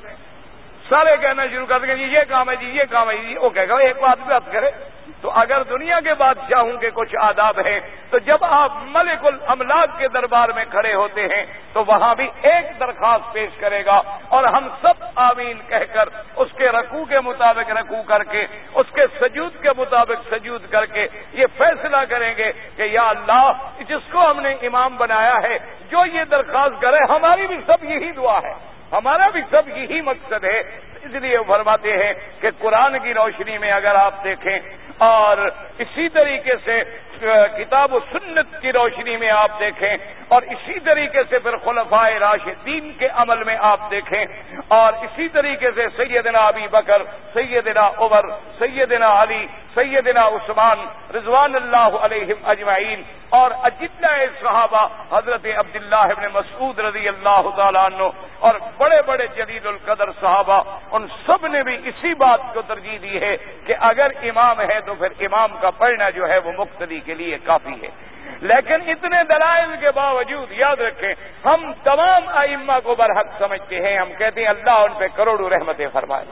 سارے کہنا شروع کر دیں جی یہ کام ہے جی یہ کام ہے جی، وہ کہے گا ایک بات بات کرے۔ تو اگر دنیا کے بادشاہوں کے کچھ آداب ہیں تو جب آپ ملک الاملاک کے دربار میں کھڑے ہوتے ہیں تو وہاں بھی ایک درخواست پیش کرے گا، اور ہم سب آمین کہہ کر اس کے رکوع کے مطابق رکوع کر کے، اس کے سجود کے مطابق سجود کر کے یہ فیصلہ کریں گے کہ یا اللہ جس کو ہم نے امام بنایا ہے جو یہ درخواست کرے، ہماری بھی سب یہی دعا ہے، ہمارا بھی سب یہی مقصد ہے۔ اس لیے فرماتے ہیں کہ قرآن کی روشنی میں اگر آپ دیکھیں اور اسی طریقے سے کتاب و سنت کی روشنی میں آپ دیکھیں اور اسی طریقے سے پھر خلفائے راشدین کے عمل میں آپ دیکھیں اور اسی طریقے سے سیدنا ابی بکر، سیدنا عمر، سیدنا علی، سیدنا عثمان رضوان اللہ علیہم اجمعین اور اجلہ صحابہ حضرت عبداللہ ابن مسعود رضی اللہ تعالیٰ عنہ اور بڑے بڑے جلیل القدر صحابہ، ان سب نے بھی اسی بات کو ترجیح دی ہے کہ اگر امام ہے تو پھر امام کا پڑھنا جو ہے وہ مقتدی کے لیے کافی ہے۔ لیکن اتنے دلائل کے باوجود یاد رکھیں ہم تمام ائمہ کو برحق سمجھتے ہیں، ہم کہتے ہیں اللہ ان پہ کروڑوں رحمتیں فرمائے،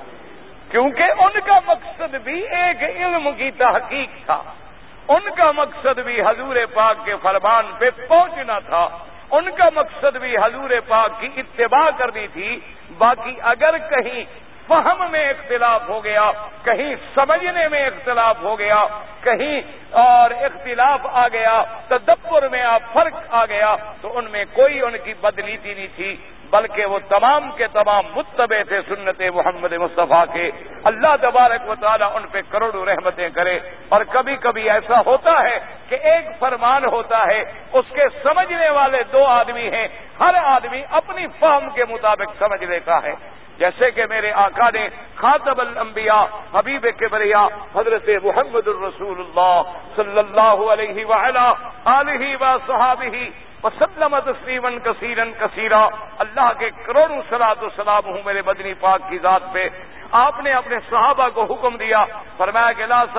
کیونکہ ان کا مقصد بھی ایک علم کی تحقیق تھا، ان کا مقصد بھی حضور پاک کے فرمان پہ پہنچنا تھا، ان کا مقصد بھی حضور پاک کی اتباع کرنی تھی۔ باقی اگر کہیں فہم میں اختلاف ہو گیا، کہیں سمجھنے میں اختلاف ہو گیا، کہیں اور اختلاف آ گیا، تدبر میں فرق آ گیا، تو ان میں کوئی ان کی بدلیتی نہیں تھی، بلکہ وہ تمام کے تمام متبع تھے سنت محمد مصطفیٰ کے. اللہ تبارک و تعالیٰ ان پہ کروڑوں رحمتیں کرے. اور کبھی کبھی ایسا ہوتا ہے کہ ایک فرمان ہوتا ہے, اس کے سمجھنے والے دو آدمی ہیں, ہر آدمی اپنی فہم کے مطابق سمجھ لیتا ہے. جیسے کہ میرے آقا نے خاتم الانبیاء حبیب کبریا حضرت محمد الرسول اللہ صلی اللہ علیہ وعلا آلہ وصحابہ وسلم تسلیما کثیرا کثیرا, اللہ کے کروڑوں صلاۃ و سلام ہوں میرے مدنی پاک کی ذات پہ. آپ نے اپنے صحابہ کو حکم دیا, فرمایا کہ لا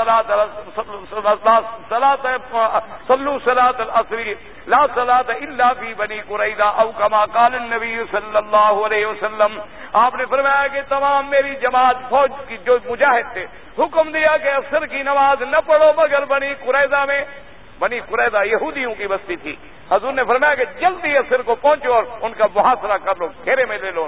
صلوا صلاۃ العصر لا صلاۃ الا فی بنی قریظہ او کما قال النبی صلی اللہ علیہ وسلم. آپ نے فرمایا کہ تمام میری جماعت فوج کی جو مجاہد تھے, حکم دیا کہ عصر کی نماز نہ پڑھو مگر بنی قریظہ میں. بنی قریظہ یہودیوں کی بستی تھی. حضور نے فرمایا کہ جلدی عصر کو پہنچو اور ان کا محاصرہ کر لو, گھیرے میں لے لو.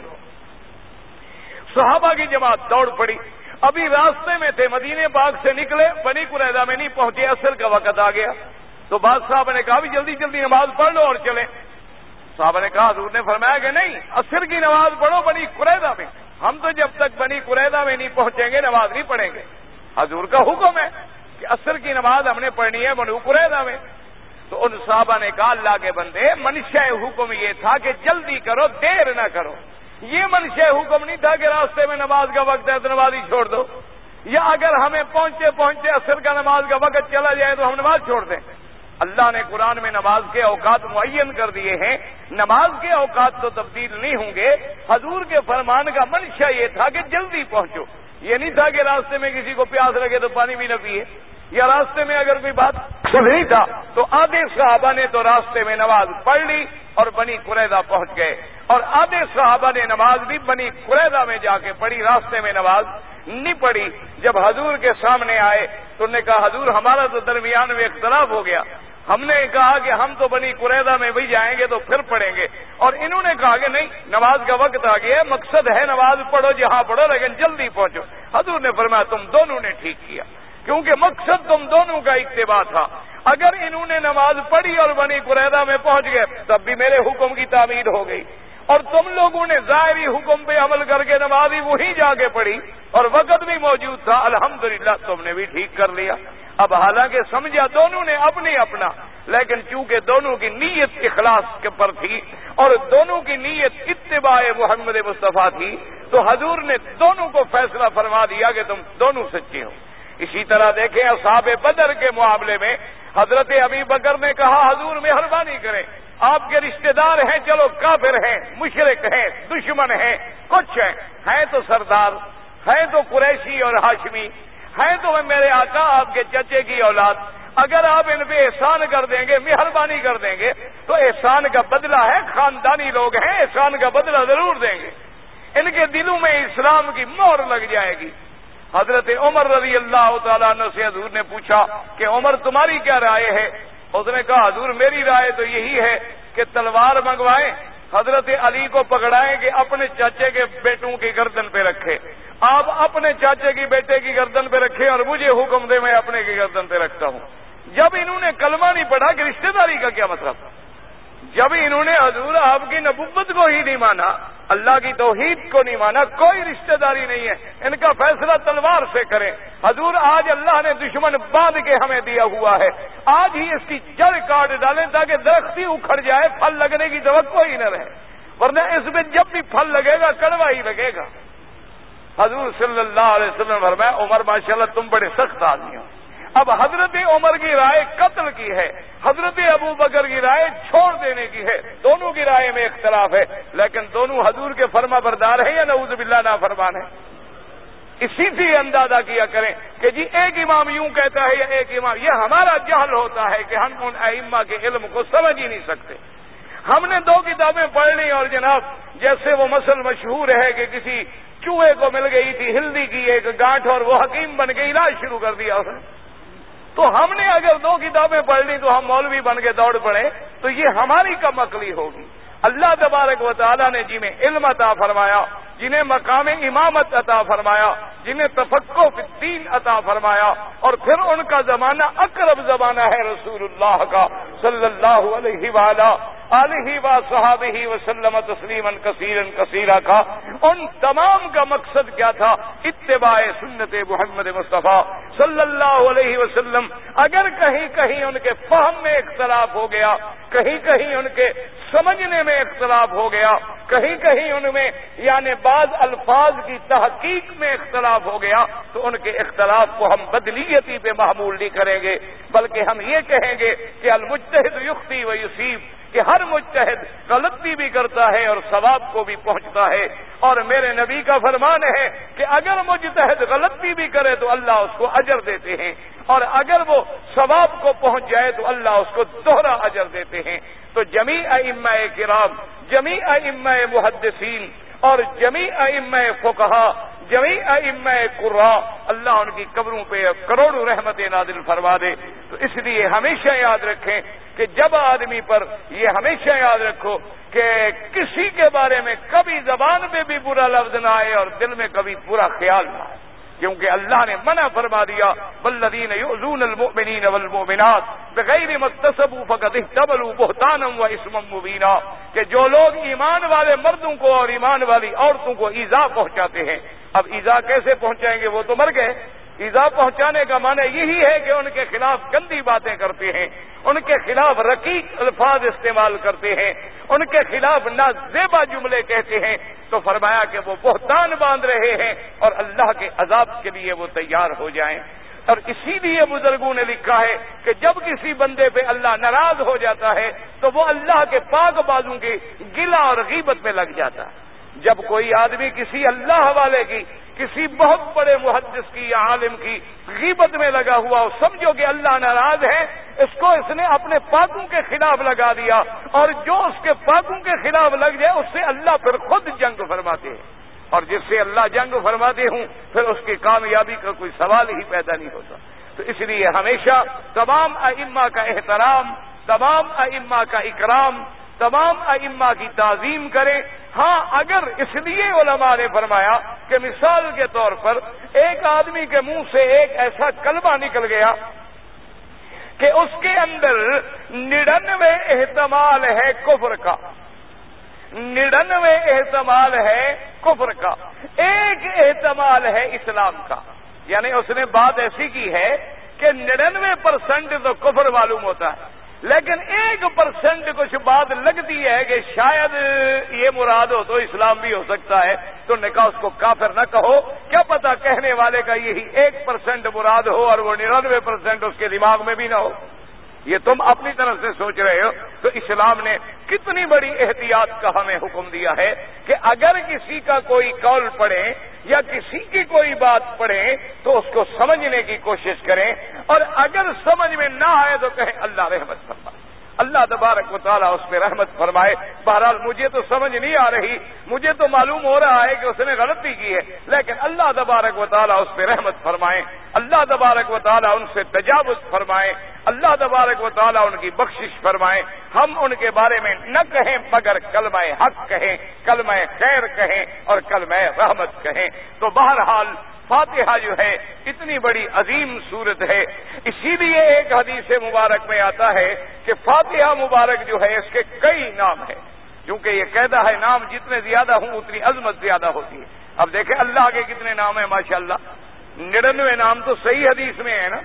صحابہ کی جماعت دوڑ پڑی. ابھی راستے میں تھے, مدینے پاک سے نکلے, بنی قریظہ میں نہیں پہنچے, عصر کا وقت آ گیا. تو بعض صحابہ نے کہا بھی جلدی جلدی نماز پڑھ لو اور چلیں. صحابہ نے کہا, حضور نے فرمایا کہ نہیں, عصر کی نماز پڑھو بنی قریظہ میں. ہم تو جب تک بنی قریظہ میں نہیں پہنچیں گے نماز نہیں پڑھیں گے. حضور کا حکم ہے کہ عصر کی نماز ہم نے پڑھنی ہے بنی قریظہ میں. تو ان صحابہ نے کہا, اللہ کے بندے, منشا حکم یہ تھا کہ جلدی کرو, دیر نہ کرو. یہ منشا حکم نہیں تھا کہ راستے میں نماز کا وقت ہے تو نماز ہی چھوڑ دو, یا اگر ہمیں پہنچے پہنچے عصر کا نماز کا وقت چلا جائے تو ہم نماز چھوڑ دیں. اللہ نے قرآن میں نماز کے اوقات معین کر دیے ہیں, نماز کے اوقات تو تبدیل نہیں ہوں گے. حضور کے فرمان کا منشا یہ تھا کہ جلدی پہنچو. یہ نہیں تھا کہ راستے میں کسی کو پیاس لگے تو پانی بھی نہ پیے, یا راستے میں اگر کوئی بات نہیں تھا. تو آدھے صحابہ نے تو راستے میں نماز پڑھ لی اور بنی قریظہ پہنچ گئے, اور آدھے صحابہ نے نماز بھی بنی قریظہ میں جا کے پڑھی, راستے میں نماز نہیں پڑھی. جب حضور کے سامنے آئے تو انہوں نے کہا, حضور ہمارا تو درمیان میں اختلاف ہو گیا. ہم نے کہا کہ ہم تو بنی قریظہ میں بھی جائیں گے تو پھر پڑھیں گے, اور انہوں نے کہا کہ نہیں, نماز کا وقت آ گیا ہے, مقصد ہے نماز پڑھو جہاں پڑھو لیکن جلدی پہنچو. حضور نے فرمایا تم دونوں نے ٹھیک کیا, کیونکہ مقصد تم دونوں کا اتباع تھا. اگر انہوں نے نماز پڑھی اور بنی قریظہ میں پہنچ گئے تب بھی میرے حکم کی تعمیر ہو گئی, اور تم لوگوں نے ظاہری حکم پہ عمل کر کے نماز ہی وہیں جا کے پڑھی اور وقت بھی موجود تھا, الحمدللہ تم نے بھی ٹھیک کر لیا. اب حالانکہ سمجھا دونوں نے اپنی اپنا, لیکن چونکہ دونوں کی نیت اخلاص کے پر تھی اور دونوں کی نیت اتباع محمد مصطفیٰ تھی, تو حضور نے دونوں کو فیصلہ فرما دیا کہ تم دونوں سچے ہو. اسی طرح دیکھیں اصحاب بدر کے معاملے میں حضرت ابی بکر نے کہا, حضور مہربانی کریں, آپ کے رشتہ دار ہیں, چلو کافر ہیں, مشرک ہیں, دشمن ہیں, کچھ ہیں تو سردار, ہیں تو قریشی اور ہاشمی, ہیں تو میرے آقا آپ کے چچے کی اولاد, اگر آپ ان پہ احسان کر دیں گے, مہربانی کر دیں گے تو احسان کا بدلہ ہے, خاندانی لوگ ہیں, احسان کا بدلہ ضرور دیں گے. ان کے دلوں میں اسلام کی مہر لگ جائے گی. حضرت عمر رضی اللہ تعالیٰ عنہ سے حضور نے پوچھا کہ عمر تمہاری کیا رائے ہے؟ اس نے کہا, حضور میری رائے تو یہی ہے کہ تلوار منگوائیں, حضرت علی کو پکڑائیں کہ اپنے چاچے کے بیٹوں کی گردن پہ رکھے, آپ اپنے چاچے کی بیٹے کی گردن پہ رکھیں اور مجھے حکم دے میں اپنے کی گردن پہ رکھتا ہوں. جب انہوں نے کلمہ نہیں پڑھا کہ رشتہ داری کا کیا مطلب, جب انہوں نے حضور آپ کی نبوت کو ہی نہیں مانا, اللہ کی توحید کو نہیں مانا, کوئی رشتہ داری نہیں ہے, ان کا فیصلہ تلوار سے کریں. حضور آج اللہ نے دشمن باندھ کے ہمیں دیا ہوا ہے, آج ہی اس کی جڑ کاٹ ڈالیں تاکہ درخت ہی اکھڑ جائے, پھل لگنے کی توقع ہی نہ رہے, ورنہ اس میں جب بھی پھل لگے گا کڑوا ہی لگے گا. حضور صلی اللہ علیہ وسلم فرمایا, عمر ماشاءاللہ تم بڑے سخت آدمی ہو. اب حضرت عمر کی رائے قتل کی ہے, حضرت ابو بکر کی رائے چھوڑ دینے کی ہے, دونوں کی رائے میں اختلاف ہے, لیکن دونوں حضور کے فرما بردار ہیں یا نعوذ باللہ نافرمان ہیں. اسی سے اندازہ کیا کریں کہ جی ایک امام یوں کہتا ہے یا ایک امام, یہ ہمارا جہل ہوتا ہے کہ ہم ان ائمہ کے علم کو سمجھ ہی نہیں سکتے. ہم نے دو کتابیں پڑھ لی اور جناب جیسے وہ مثل مشہور ہے کہ کسی چوہے کو مل گئی تھی ہلدی کی ایک گانٹھ اور وہ حکیم بن کے علاج شروع کر دیا اس نے. تو ہم نے اگر دو کتابیں پڑھ لی تو ہم مولوی بن کے دوڑ پڑے تو یہ ہماری کم عقلی ہوگی. اللہ تبارک و تعالیٰ نے جی میں علم عطا فرمایا, جنہیں مقام امامت عطا فرمایا، جنہیں تفقہ فی الدین عطا فرمایا، اور پھر ان کا زمانہ اقرب زمانہ ہے رسول اللہ کا صلی اللہ علیہ وآلہ آلہ وصحبہ وسلم تسلیما کثیرا کثیرا کا، ان تمام کا مقصد کیا تھا؟ اتباع سنت محمد مصطفیٰ صلی اللہ علیہ وسلم۔ اگر کہیں کہیں ان کے فہم میں اختلاف ہو گیا، کہیں کہیں ان کے سمجھنے میں اختلاف ہو گیا، کہیں کہیں ان میں یعنی بعض الفاظ کی تحقیق میں اختلاف ہو گیا، تو ان کے اختلاف کو ہم بدلیتی پہ محمول نہیں کریں گے، بلکہ ہم یہ کہیں گے کہ المجتہد یخطی و یصیب، کہ ہر مجتہد غلطی بھی کرتا ہے اور ثواب کو بھی پہنچتا ہے، اور میرے نبی کا فرمان ہے کہ اگر مجتہد غلطی بھی کرے تو اللہ اس کو اجر دیتے ہیں، اور اگر وہ ثواب کو پہنچ جائے تو اللہ اس کو دوہرا اجر دیتے ہیں۔ تو جمیع ائمہ کرام، جمیع ائمہ محدثین اور جمیع ائمہ فقہا، جمیع ائمہ قراء، اللہ ان کی قبروں پہ کروڑوں رحمتیں نازل فرما دے۔ تو اس لیے ہمیشہ یاد رکھیں کہ جب آدمی پر یہ ہمیشہ یاد رکھو کہ کسی کے بارے میں کبھی زبان پہ بھی برا لفظ نہ آئے اور دل میں کبھی برا خیال نہ آئے، کیونکہ اللہ نے منع فرما دیا والذین یؤذون المؤمنین والمؤمنات بغیر ما اکتسبوا فقد احتملوا بہتانا واثما مبینا، کہ جو لوگ ایمان والے مردوں کو اور ایمان والی عورتوں کو ایذا پہنچاتے ہیں، اب ایذا کیسے پہنچائیں گے؟ وہ تو مر گئے۔ ایذا پہنچانے کا معنی یہی ہے کہ ان کے خلاف گندی باتیں کرتے ہیں، ان کے خلاف رقیق الفاظ استعمال کرتے ہیں، ان کے خلاف نازیبا جملے کہتے ہیں، تو فرمایا کہ وہ بہتان باندھ رہے ہیں اور اللہ کے عذاب کے لیے وہ تیار ہو جائیں۔ اور اسی لیے بزرگوں نے لکھا ہے کہ جب کسی بندے پہ اللہ ناراض ہو جاتا ہے تو وہ اللہ کے پاک بازوں کی گلہ اور غیبت میں لگ جاتا ہے۔ جب کوئی آدمی کسی اللہ والے کی، کسی بہت بڑے محدث کی یا عالم کی غیبت میں لگا ہوا ہو، سمجھو کہ اللہ ناراض ہے، اس نے اپنے پاکوں کے خلاف لگا دیا، اور جو اس کے پاکوں کے خلاف لگ جائے اس سے اللہ پھر خود جنگ فرماتے ہیں، اور جس سے اللہ جنگ فرماتے ہوں پھر اس کی کامیابی کا کوئی سوال ہی پیدا نہیں ہوتا۔ تو اس لیے ہمیشہ تمام ائمہ کا احترام، تمام ائمہ کا اکرام، تمام ائمہ کی تعظیم کریں۔ ہاں، اگر اس لیے علماء نے فرمایا کہ مثال کے طور پر ایک آدمی کے منہ سے ایک ایسا کلمہ نکل گیا کہ اس کے اندر 99 احتمال ہے کفر کا، 99 احتمال ہے کفر کا، ایک احتمال ہے اسلام کا، یعنی اس نے بات ایسی کی ہے کہ 99% تو کفر معلوم ہوتا ہے، لیکن 1% کچھ بات لگتی ہے کہ شاید یہ مراد ہو تو اسلام بھی ہو سکتا ہے، تو نے کہا اس کو کافر نہ کہو، کیا پتا کہنے والے کا یہی 1% مراد ہو اور وہ 99% اس کے دماغ میں بھی نہ ہو، یہ تم اپنی طرف سے سوچ رہے ہو۔ تو اسلام نے کتنی بڑی احتیاط کا ہمیں حکم دیا ہے کہ اگر کسی کا کوئی قول پڑھیں یا کسی کی کوئی بات پڑھیں تو اس کو سمجھنے کی کوشش کریں، اور اگر سمجھ میں نہ آئے تو کہیں اللہ رحمت فرمائے، اللہ تبارک و تعالیٰ اس پہ رحمت فرمائے۔ بہرحال مجھے تو سمجھ نہیں آ رہی، مجھے تو معلوم ہو رہا ہے کہ اس نے غلطی کی ہے، لیکن اللہ تبارک و تعالیٰ اس پہ رحمت فرمائے، اللہ تبارک و تعالیٰ ان سے تجاوز فرمائے، اللہ تبارک و تعالیٰ ان کی بخشش فرمائے۔ ہم ان کے بارے میں نہ کہیں مگر کلمہ حق کہیں، کلمہ خیر کہیں اور کلمہ رحمت کہیں۔ تو بہرحال فاتحہ جو ہے اتنی بڑی عظیم صورت ہے، اسی لیے ایک حدیث مبارک میں آتا ہے کہ فاتحہ مبارک جو ہے اس کے کئی نام ہیں، کیونکہ یہ قاعدہ ہے نام جتنے زیادہ ہوں اتنی عظمت زیادہ ہوتی ہے۔ اب دیکھیں اللہ کے کتنے نام ہیں ماشاءاللہ، 99 نام تو صحیح حدیث میں ہے نا۔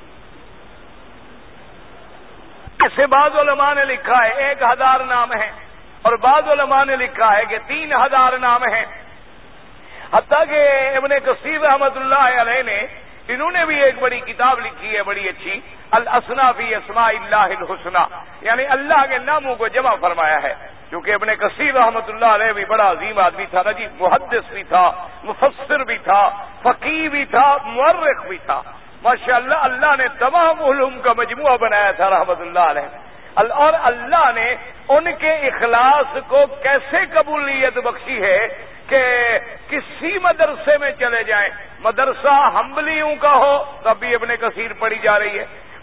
اسے بعض علماء نے لکھا ہے 1000 نام ہیں، اور بعض علماء نے لکھا ہے کہ 3000 نام ہیں، حتیٰ کہ ابن کثیر رحمۃ اللہ علیہ نے انہوں نے بھی ایک بڑی کتاب لکھی ہے بڑی اچھی، الاسنا فی اسماء اللہ الحسنی، یعنی اللہ کے ناموں کو جمع فرمایا ہے، کیونکہ ابن کثیر رحمۃ اللہ علیہ بھی بڑا عظیم آدمی تھا نا جی، محدث بھی تھا، مفسر بھی تھا، فقیہ بھی تھا، مورخ بھی تھا، ماشاءاللہ اللہ نے تمام علوم کا مجموعہ بنایا تھا رحمۃ اللہ علیہ، اور اللہ نے ان کے اخلاص کو کیسے قبولیت بخشی ہے کہ کسی مدرسے میں چلے جائیں، مدرسہ حنبلیوں کا ہو تب بھی ابن کثیر پڑھی جا رہی ہے،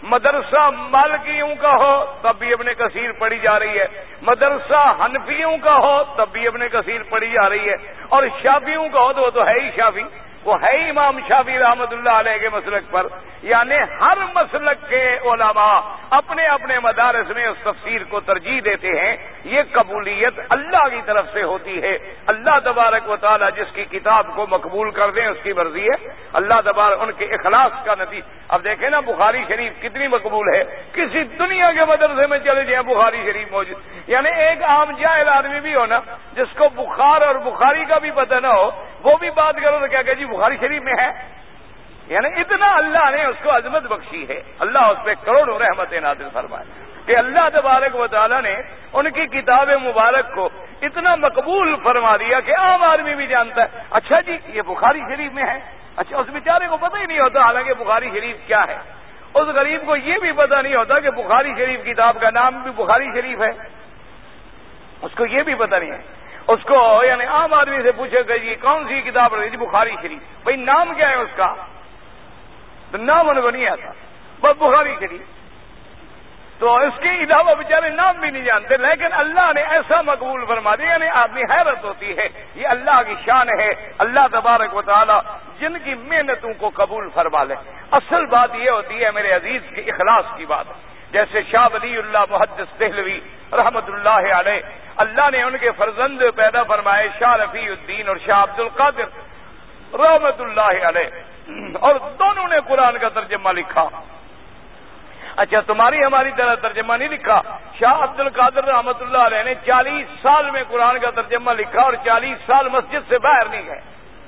مدرسہ مالکیوں کا ہو تب بھی ابن کثیر پڑھی جا رہی ہے، مدرسہ حنفیوں کا ہو تب بھی ابن کثیر پڑھی جا رہی ہے، اور شافعیوں کا ہو تو وہ تو ہے ہی شافعی، وہ ہے امام شافعی رحمۃ اللہ علیہ کے مسلک پر۔ یعنی ہر مسلک کے علماء اپنے اپنے مدارس میں اس تفسیر کو ترجیح دیتے ہیں۔ یہ قبولیت اللہ کی طرف سے ہوتی ہے، اللہ تبارک و تعالی جس کی کتاب کو مقبول کر دیں اس کی مرضی ہے، اللہ تبارک ان کے اخلاص کا نتیجہ۔ اب دیکھیں نا بخاری شریف کتنی مقبول ہے، کسی دنیا کے مدرسے میں چلے جائیں بخاری شریف موجود، یعنی ایک عام جاہل آدمی بھی ہو نا جس کو بخار اور بخاری کا بھی پتہ نہ ہو، وہ بھی بات کرو تو کیا کہ جی بخاری شریف میں ہے، یعنی اتنا اللہ نے اس کو عظمت بخشی ہے، اللہ اس پہ کروڑوں رحمت نازل فرمائے کہ اللہ تبارک و تعالیٰ نے ان کی کتاب مبارک کو اتنا مقبول فرما دیا کہ عام آدمی بھی جانتا ہے، اچھا جی یہ بخاری شریف میں ہے، اچھا اس بیچارے کو پتہ ہی نہیں ہوتا حالانکہ بخاری شریف کیا ہے، اس غریب کو یہ بھی پتہ نہیں ہوتا کہ بخاری شریف کتاب کا نام بھی بخاری شریف ہے، اس کو یہ بھی پتہ نہیں ہے، اس کو یعنی عام آدمی سے پوچھے گا جی کون سی کتاب رہی جی بخاری شریف، بھائی نام کیا ہے اس کا، تو نام ان کو نہیں آتا، بس بخاری شریف، تو اس کے علاوہ بیچارے نام بھی نہیں جانتے، لیکن اللہ نے ایسا مقبول فرما دیا، یعنی آدمی حیرت ہوتی ہے، یہ اللہ کی شان ہے، اللہ تبارک و تعالی جن کی محنتوں کو قبول فرما لے۔ اصل بات یہ ہوتی ہے میرے عزیز کے اخلاص کی بات، جیسے شاہ ولی اللہ محدث دہلوی رحمت اللہ علیہ، اللہ نے ان کے فرزند پیدا فرمائے شاہ رفیع الدین اور شاہ عبد القادر رحمت اللہ علیہ، اور دونوں نے قرآن کا ترجمہ لکھا۔ اچھا تمہاری ہماری طرح ترجمہ نہیں لکھا، شاہ عبد القادر رحمت اللہ علیہ نے 40 سال میں قرآن کا ترجمہ لکھا اور 40 سال مسجد سے باہر نہیں گئے،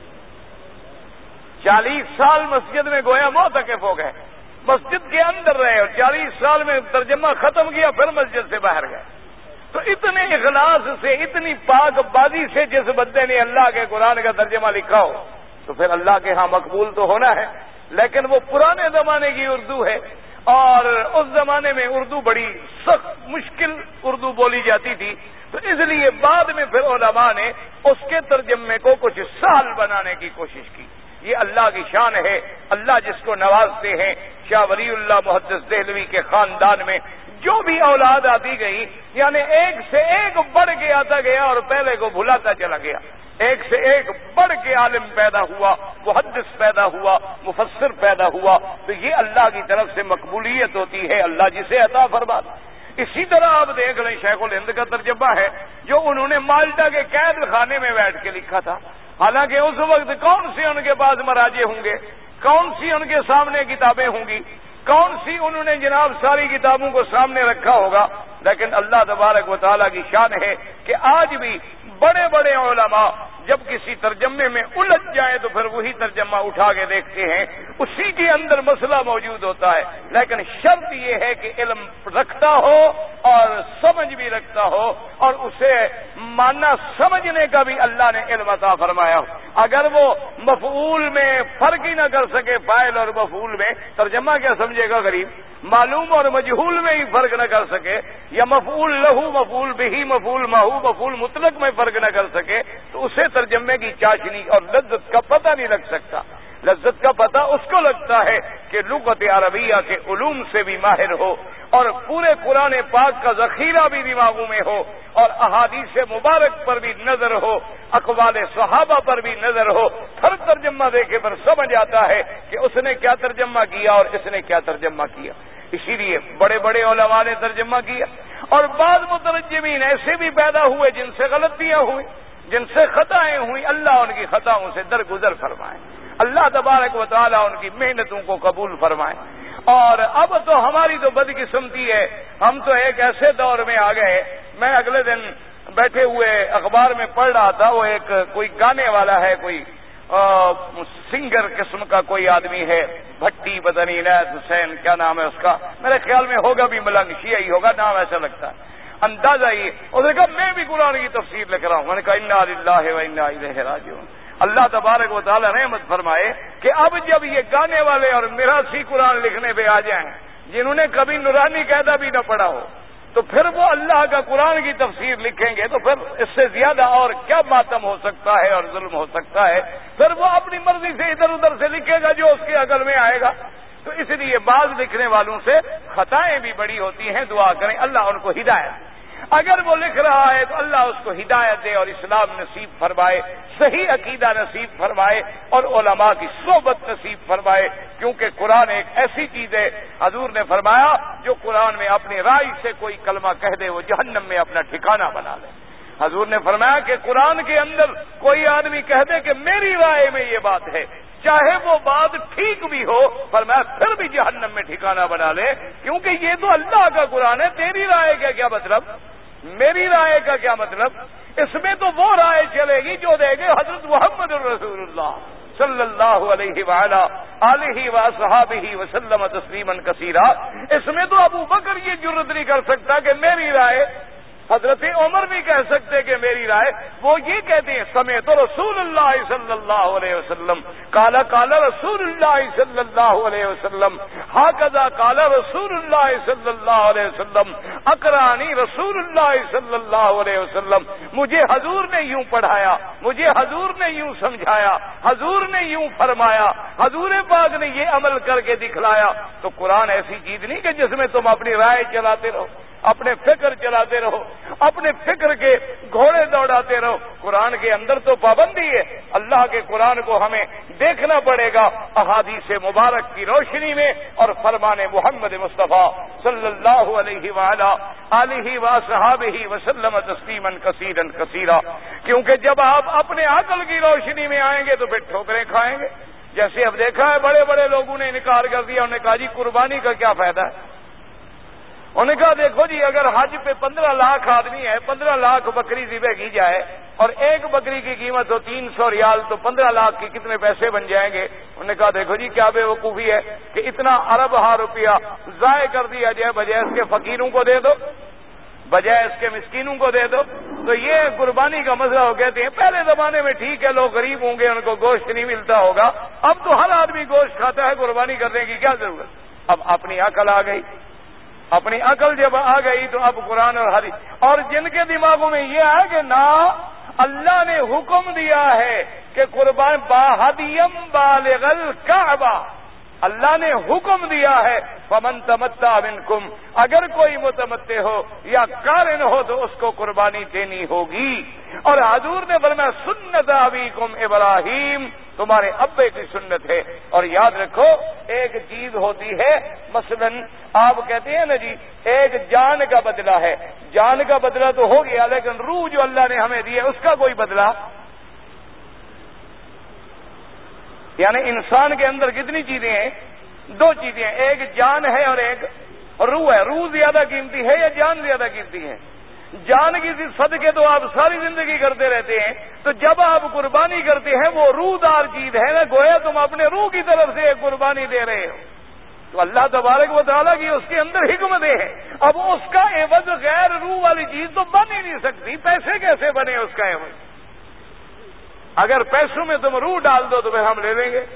40 سال مسجد میں گویا معتکف ہو گئے، مسجد کے اندر رہے اور 40 سال میں ترجمہ ختم کیا پھر مسجد سے باہر گئے۔ تو اتنے اخلاص سے، اتنی پاک بازی سے جس بندے نے اللہ کے قرآن کا ترجمہ لکھا ہو تو پھر اللہ کے ہاں مقبول تو ہونا ہے، لیکن وہ پرانے زمانے کی اردو ہے، اور اس زمانے میں اردو بڑی سخت مشکل اردو بولی جاتی تھی، تو اس لیے بعد میں پھر علماء نے اس کے ترجمے کو کچھ سہل بنانے کی کوشش کی۔ یہ اللہ کی شان ہے، اللہ جس کو نوازتے ہیں۔ شاہ ولی اللہ محدث دہلوی کے خاندان میں جو بھی اولاد آتی گئی، یعنی ایک سے ایک بڑھ کے آتا گیا اور پہلے کو بھلاتا چلا گیا، ایک سے ایک بڑھ کے عالم پیدا ہوا، محدث پیدا ہوا، مفسر پیدا ہوا، تو یہ اللہ کی طرف سے مقبولیت ہوتی ہے، اللہ جسے عطا فرماتا۔ اسی طرح آپ دیکھ لیں شیخ الہند کا ترجمہ ہے جو انہوں نے مالٹا کے قید خانے میں بیٹھ کے لکھا تھا، حالانکہ اس وقت کون سی ان کے پاس مراجع ہوں گے، کون سی ان کے سامنے کتابیں ہوں گی، کون سی انہوں نے جناب ساری کتابوں کو سامنے رکھا ہوگا، لیکن اللہ تبارک و تعالیٰ کی شان ہے کہ آج بھی بڑے بڑے علماء جب کسی ترجمے میں الجھ جائیں تو پھر وہی ترجمہ اٹھا کے دیکھتے ہیں، اسی کے اندر مسئلہ موجود ہوتا ہے، لیکن شرط یہ ہے کہ علم رکھتا ہو اور سمجھ بھی رکھتا ہو اور اسے ماننا سمجھنے کا بھی اللہ نے علم عطا فرمایا ہو۔ اگر وہ مفعول میں فرق ہی نہ کر سکے، فاعل اور مفعول میں، ترجمہ کیا سمجھے گا غریب، معلوم اور مجہول میں ہی فرق نہ کر سکے، یا مفعول لہو، مفعول بہی، مفعول ماہو، مفعول مطلق میں فرق نہ کر سکے، تو اسے ترجمے کی چاشنی اور لذت کا پتہ نہیں لگ سکتا۔ لذت کا پتہ اس کو لگتا ہے کہ لغت عربیہ کے علوم سے بھی ماہر ہو اور پورے قرآن پاک کا ذخیرہ بھی دماغوں میں ہو اور احادیث مبارک پر بھی نظر ہو، اقوال صحابہ پر بھی نظر ہو، ہر ترجمہ دیکھے پر سمجھ آتا ہے کہ اس نے کیا ترجمہ کیا اور اس نے کیا ترجمہ کیا۔ اسی لیے بڑے بڑے علماء نے ترجمہ کیا، اور بعض مترجمین ایسے بھی پیدا ہوئے جن سے غلطیاں ہوئی، جن سے خطائیں ہوئی، اللہ ان کی خطاؤں سے درگزر فرمائے، اللہ تبارک و تعالیٰ ان کی محنتوں کو قبول فرمائے۔ اور اب تو ہماری تو بدقسمتی ہے، ہم تو ایک ایسے دور میں آ گئے، میں اگلے دن بیٹھے ہوئے اخبار میں پڑھ رہا تھا، وہ ایک کوئی گانے والا ہے، کوئی سنگر قسم کا کوئی آدمی ہے، بھٹی بدنی عنایت حسین کیا نام ہے اس کا، میرے خیال میں ہوگا بھی ملنگ شیعی ہوگا، نام ایسا لگتا ہے، اندازہ یہ، اس نے کہا میں بھی قرآن کی تفسیر لکھ رہا ہوں، میں نے کہا انا للہ و انا الیہ راجعون۔ اللہ تبارک و تعالی رحمت فرمائے کہ اب جب یہ گانے والے اور میراثی قرآن لکھنے پہ آ جائیں جنہوں نے کبھی نورانی قاعدہ بھی نہ پڑھا ہو، تو پھر وہ اللہ کا قرآن کی تفسیر لکھیں گے تو پھر اس سے زیادہ اور کیا ماتم ہو سکتا ہے اور ظلم ہو سکتا ہے، پھر وہ اپنی مرضی سے ادھر ادھر سے لکھے گا جو اس کے عقل میں آئے گا۔ تو اس لیے بعض لکھنے والوں سے خطائیں بھی بڑی ہوتی ہیں، دعا کریں اللہ ان کو ہدایت۔ اگر وہ لکھ رہا ہے تو اللہ اس کو ہدایت دے اور اسلام نصیب فرمائے، صحیح عقیدہ نصیب فرمائے اور علماء کی صحبت نصیب فرمائے، کیونکہ قرآن ایک ایسی چیز ہے، حضور نے فرمایا جو قرآن میں اپنی رائے سے کوئی کلمہ کہہ دے وہ جہنم میں اپنا ٹھکانہ بنا لے۔ حضور نے فرمایا کہ قرآن کے اندر کوئی آدمی کہہ دے کہ میری رائے میں یہ بات ہے، چاہے وہ بات ٹھیک بھی ہو، فرمایا پھر بھی جہنم میں ٹھکانہ بنا لے، کیونکہ یہ تو اللہ کا قرآن ہے، تیری رائے کا کیا مطلب، میری رائے کا کیا مطلب؟ اس میں تو وہ رائے چلے گی جو دے گے حضرت محمد رسول اللہ صلی اللہ علیہ وآلہ آلہ وصحبہ وسلم تسلیما کثیرا۔ اس میں تو ابو بکر یہ جرت نہیں کر سکتا کہ میری رائے، حضرت عمر بھی کہہ سکتے کہ میری رائے، وہ یہ کہتے ہیں سمیت رسول اللہ صلی اللہ علیہ وسلم قال قال رسول اللہ صلی اللہ علیہ وسلم ہکذا قال رسول اللہ صلی اللہ علیہ وسلم اقرانی رسول اللہ صلی اللہ علیہ وسلم، مجھے حضور نے یوں پڑھایا، مجھے حضور نے یوں سمجھایا، حضور نے یوں فرمایا، حضور پاک نے یہ عمل کر کے دکھلایا۔ تو قرآن ایسی چیز نہیں کہ جس میں تم اپنی رائے چلاتے رہو، اپنے فکر چلاتے رہو، اپنے فکر کے گھوڑے دوڑاتے رہو۔ قرآن کے اندر تو پابندی ہے، اللہ کے قرآن کو ہمیں دیکھنا پڑے گا احادیث مبارک کی روشنی میں اور فرمان محمد مصطفیٰ صلی اللہ علیہ وآلہ آلہ وصحبہ وسلم تسلیما کثیرا کثیرا، کیونکہ جب آپ اپنے عقل کی روشنی میں آئیں گے تو پھر ٹھوکریں کھائیں گے۔ جیسے اب دیکھا ہے بڑے بڑے لوگوں نے انکار کر دیا، انہوں نے کہا جی قربانی کا کیا فائدہ ہے؟ انہوں نے کہا دیکھو جی اگر حج پہ 15 لاکھ آدمی ہے، 15 لاکھ بکری ذبح کی جائے اور ایک بکری کی قیمت ہو 300 ریال، تو 15 لاکھ کی کتنے پیسے بن جائیں گے؟ انہوں نے کہا دیکھو جی کیا بے وقوفی ہے کہ اتنا ارب روپیہ ضائع کر دیا جائے، بجائے اس کے فقیروں کو دے دو، بجائے اس کے مسکینوں کو دے دو۔ تو یہ قربانی کا مسئلہ ہو کہتے ہیں پہلے زمانے میں ٹھیک ہے لوگ غریب ہوں گے، ان کو گوشت نہیں ملتا ہوگا، اب تو ہر آدمی گوشت کھاتا ہے، قربانی کرنے کی کیا ضرورت؟ اب اپنی عقل آ گئی، اپنی عقل جب آ گئی تو اب قرآن اور حدیث، اور جن کے دماغوں میں یہ ہے کہ نہ اللہ نے حکم دیا ہے کہ قربان باہدیم بالغ الکعبہ، اللہ نے حکم دیا ہے فمن تمتع منکم، اگر کوئی متمتع ہو یا قارن ہو تو اس کو قربانی دینی ہوگی۔ اور حضور نے فرمایا سنت ابیکم ابراہیم، تمہارے ابے کی سنت ہے۔ اور یاد رکھو ایک چیز ہوتی ہے، مثلا آپ کہتے ہیں نا جی ایک جان کا بدلہ ہے، جان کا بدلہ تو ہو گیا، لیکن روح جو اللہ نے ہمیں دی ہے اس کا کوئی بدلہ؟ یعنی انسان کے اندر کتنی چیزیں ہیں؟ 2 چیزیں ہیں، ایک جان ہے اور ایک روح ہے۔ روح زیادہ قیمتی ہے یا جان زیادہ قیمتی ہے؟ جان کی صدقے تو آپ ساری زندگی کرتے رہتے ہیں، تو جب آپ قربانی کرتے ہیں وہ روح دار چیز ہے نا، گویا تم اپنے روح کی طرف سے ایک قربانی دے رہے ہو۔ تو اللہ تبارک و تعالیٰ کی اس کے اندر حکمتیں ہیں، اب اس کا عوض غیر روح والی چیز تو بن ہی نہیں سکتی، پیسے کیسے بنے اس کا عوض؟ اگر پیسوں میں تم روح ڈال دو تو پھر ہم لے لیں گے،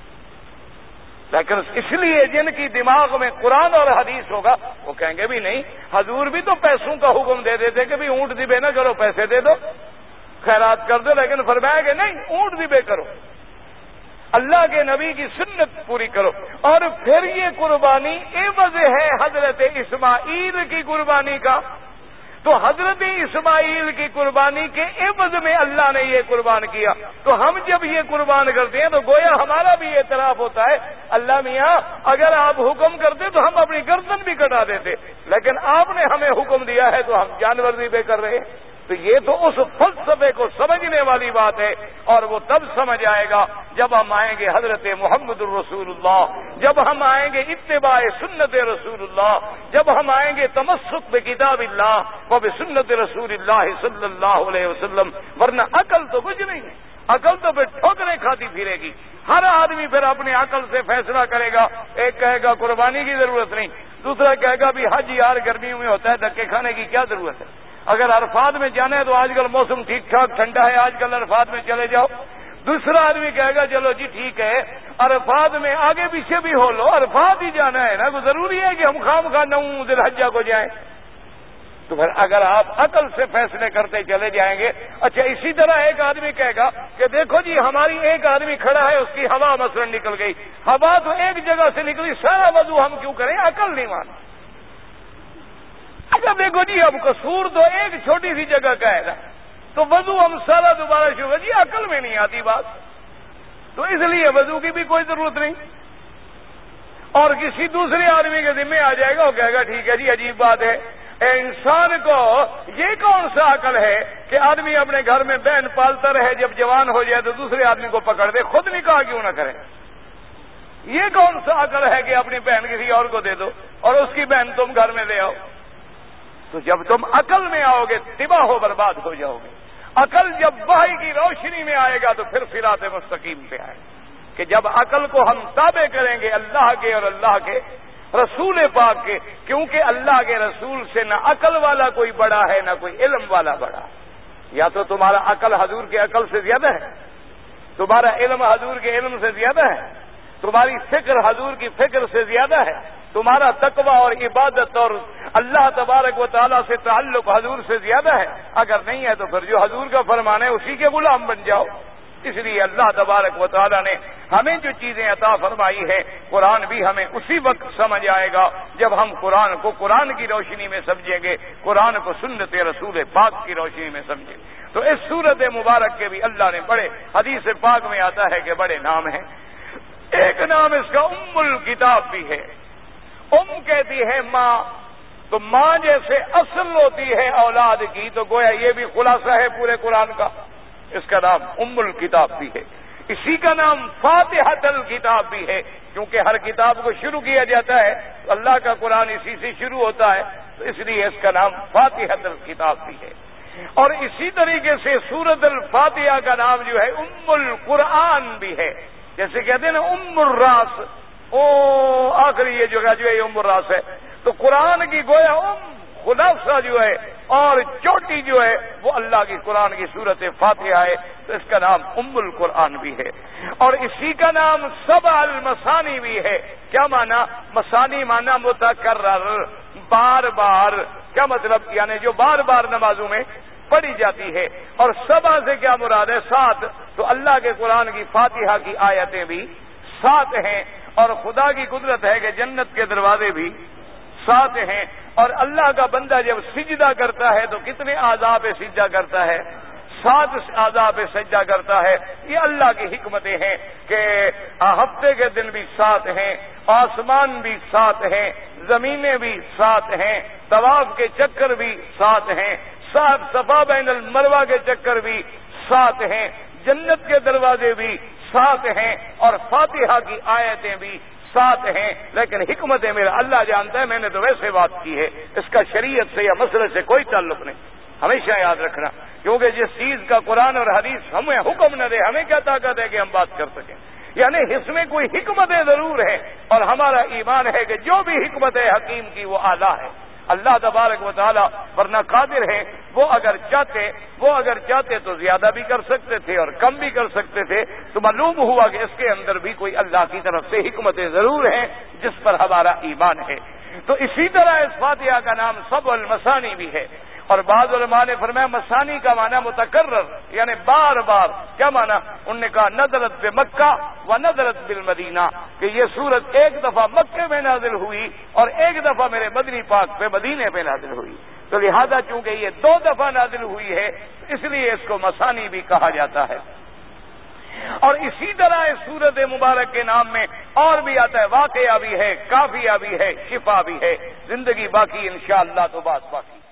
لیکن اس لیے جن کی دماغ میں قرآن اور حدیث ہوگا وہ کہیں گے بھی نہیں، حضور بھی تو پیسوں کا حکم دے دیتے کہ بھی اونٹ ذبح نہ کرو، پیسے دے دو، خیرات کر دو، لیکن فرمایا کہ نہیں اونٹ ذبح کرو، اللہ کے نبی کی سنت پوری کرو۔ اور پھر یہ قربانی عوض ہے حضرت اسماعیل کی قربانی کا، تو حضرت اسماعیل کی قربانی کے عوض میں اللہ نے یہ قربان کیا، تو ہم جب یہ قربان کرتے ہیں تو گویا ہمارا بھی اعتراف ہوتا ہے اللہ میاں اگر آپ حکم کرتے تو ہم اپنی گردن بھی کٹا دیتے، لیکن آپ نے ہمیں حکم دیا ہے تو ہم جانور ذبح کر رہے ہیں۔ تو یہ تو اس فلسفے کو سمجھنے والی بات ہے، اور وہ تب سمجھ آئے گا جب ہم آئیں گے حضرت محمد الرسول اللہ، جب ہم آئیں گے اتباع سنت رسول اللہ، جب ہم آئیں گے تمسک بکتاب اللہ و بسنت رسول اللہ صلی اللہ علیہ وسلم، ورنہ عقل تو کچھ نہیں ہے، عقل تو پھر ٹھوکریں کھاتی پھرے گی۔ ہر آدمی پھر اپنی عقل سے فیصلہ کرے گا، ایک کہے گا قربانی کی ضرورت نہیں، دوسرا کہے گا بھی حج یار گرمیوں میں ہوتا ہے، دھکے کھانے کی کیا ضرورت ہے، اگر عرفات میں جانا ہے تو آج کل موسم ٹھیک ٹھاک ٹھنڈا ہے، آج کل عرفات میں چلے جاؤ۔ دوسرا آدمی کہے گا چلو جی ٹھیک ہے عرفات میں آگے پیچھے بھی ہو لو، عرفات ہی جانا ہے نا، تو ضروری ہے کہ ہم خام خواہ 9 ذی الحجہ کو جائیں؟ تو پھر اگر آپ عقل سے فیصلے کرتے چلے جائیں گے، اچھا اسی طرح ایک آدمی کہے گا کہ دیکھو جی ہماری ایک آدمی کھڑا ہے، اس کی ہوا مثلا نکل گئی، ہوا تو ایک جگہ سے نکلی، سارا وضو ہم کیوں کریں؟ عقل نہیں مان۔ اچھا دیکھو جی اب قصور تو ایک چھوٹی سی جگہ کا ہے نا، تو وضو ہم سارا دوبارہ شروع، جی عقل میں نہیں آتی بات، تو اس لیے وضو کی بھی کوئی ضرورت نہیں۔ اور کسی دوسرے آدمی کے ذمہ آ جائے گا، وہ کہے گا ٹھیک ہے جی عجیب بات ہے، انسان کو یہ کون سا عقل ہے کہ آدمی اپنے گھر میں بہن پالتا رہے، جب جوان ہو جائے تو دوسرے آدمی کو پکڑ دے، خود نکاح کیوں نہ کرے؟ یہ کون سا عقل ہے کہ اپنی بہن کسی اور کو دے دو اور اس کی بہن تم گھر میں لے آؤ؟ تو جب تم عقل میں آؤ گے تباہ و برباد ہو جاؤ گے۔ عقل جب وحی کی روشنی میں آئے گا تو پھر صراط مستقیم پہ آئے گا، کہ جب عقل کو ہم تابع کریں گے اللہ کے اور اللہ کے رسول پاک کے، کیونکہ اللہ کے رسول سے نہ عقل والا کوئی بڑا ہے نہ کوئی علم والا بڑا ہے۔ یا تو تمہارا عقل حضور کے عقل سے زیادہ ہے، تمہارا علم حضور کے علم سے زیادہ ہے، تمہاری فکر حضور کی فکر سے زیادہ ہے، تمہارا تقوی اور عبادت اور اللہ تبارک و تعالیٰ سے تعلق حضور سے زیادہ ہے۔ اگر نہیں ہے تو پھر جو حضور کا فرمان ہے اسی کے غلام بن جاؤ۔ اس لیے اللہ تبارک و تعالیٰ نے ہمیں جو چیزیں عطا فرمائی ہے، قرآن بھی ہمیں اسی وقت سمجھ آئے گا جب ہم قرآن کو قرآن کی روشنی میں سمجھیں گے، قرآن کو سنت رسول پاک کی روشنی میں سمجھیں گے۔ تو اس سورت مبارک کے بھی اللہ نے بڑے، حدیث پاک میں آتا ہے کہ بڑے نام ہیں۔ ایک نام اس کا ام الکتاب بھی ہے۔ ام کہتی ہے ماں، تو ماں جیسے اصل ہوتی ہے اولاد کی، تو گویا یہ بھی خلاصہ ہے پورے قرآن کا، اس کا نام ام الکتاب بھی ہے۔ اسی کا نام فاتحۃ الکتاب بھی ہے، کیونکہ ہر کتاب کو شروع کیا جاتا ہے تو اللہ کا قرآن اسی سے شروع ہوتا ہے، تو اس لیے اس کا نام فاتحۃ الکتاب بھی ہے۔ اور اسی طریقے سے سورۃ الفاتحہ کا نام جو ہے ام القرآن بھی ہے، جیسے کہتے ہیں نا ام الراس، آخری یہ جگہ جو ہے ام الراس ہے، تو قرآن کی گویا خلاصہ جو ہے اور چوٹی جو ہے وہ اللہ کی قرآن کی سورت فاتحہ ہے، تو اس کا نام ام القرآن بھی ہے۔ اور اسی کا نام سبع المثانی بھی ہے۔ کیا معنی؟ مثانی معنی متکرر، بار بار، کیا مطلب؟ یعنی جو بار بار نمازوں میں پڑھی جاتی ہے۔ اور سبع سے کیا مراد ہے؟ 7، تو اللہ کے قرآن کی فاتحہ کی آیتیں بھی 7 ہیں، اور خدا کی قدرت ہے کہ جنت کے دروازے بھی 7 ہیں۔ اور اللہ کا بندہ جب سجدہ کرتا ہے تو کتنے اعضاء پہ سجدہ کرتا ہے؟ 7 اعضاء پہ سجدہ کرتا ہے۔ یہ اللہ کی حکمتیں ہیں کہ ہفتے کے دن بھی 7 ہیں، آسمان بھی 7 ہیں، زمینیں بھی 7 ہیں، طواف کے چکر بھی 7 ہیں، 7 صفا بین المروہ کے چکر بھی 7 ہیں، جنت کے دروازے بھی 7 ہیں، اور فاتحہ کی آیتیں بھی 7 ہیں۔ لیکن حکمتیں میرا اللہ جانتا ہے، میں نے تو ویسے بات کی ہے، اس کا شریعت سے یا مسئلے سے کوئی تعلق نہیں، ہمیشہ یاد رکھنا، کیونکہ جس چیز کا قرآن اور حدیث ہمیں حکم نہ دے، ہمیں کیا طاقت ہے کہ ہم بات کر سکیں؟ یعنی اس میں کوئی حکمتیں ضرور ہیں، اور ہمارا ایمان ہے کہ جو بھی حکمت ہے حکیم کی وہ اعلیٰ ہے۔ اللہ تبارک و تعالی ورنہ قادر ہے، وہ اگر چاہتے تو زیادہ بھی کر سکتے تھے اور کم بھی کر سکتے تھے، تو معلوم ہوا کہ اس کے اندر بھی کوئی اللہ کی طرف سے حکمتیں ضرور ہیں جس پر ہمارا ایمان ہے۔ تو اسی طرح اس فاتحہ کا نام سبع المثانی بھی ہے، اور بعض علماء نے فرمایا مثانی کا معنی متکرر، یعنی بار بار۔ کیا معنی؟ انہوں نے کہا نزلت بمکہ و نزلت بالمدینہ، کہ یہ سورت ایک دفعہ مکے میں نازل ہوئی اور ایک دفعہ میرے مدنی پاک پہ مدینے پہ نازل ہوئی، تو لہذا چونکہ یہ 2 دفعہ نازل ہوئی ہے اس لیے اس کو مثانی بھی کہا جاتا ہے۔ اور اسی طرح اس سورت مبارک کے نام میں اور بھی آتا ہے، واقعہ بھی ہے، کافیہ بھی ہے، شفا بھی ہے۔ زندگی باقی انشاءاللہ تو بات باقی۔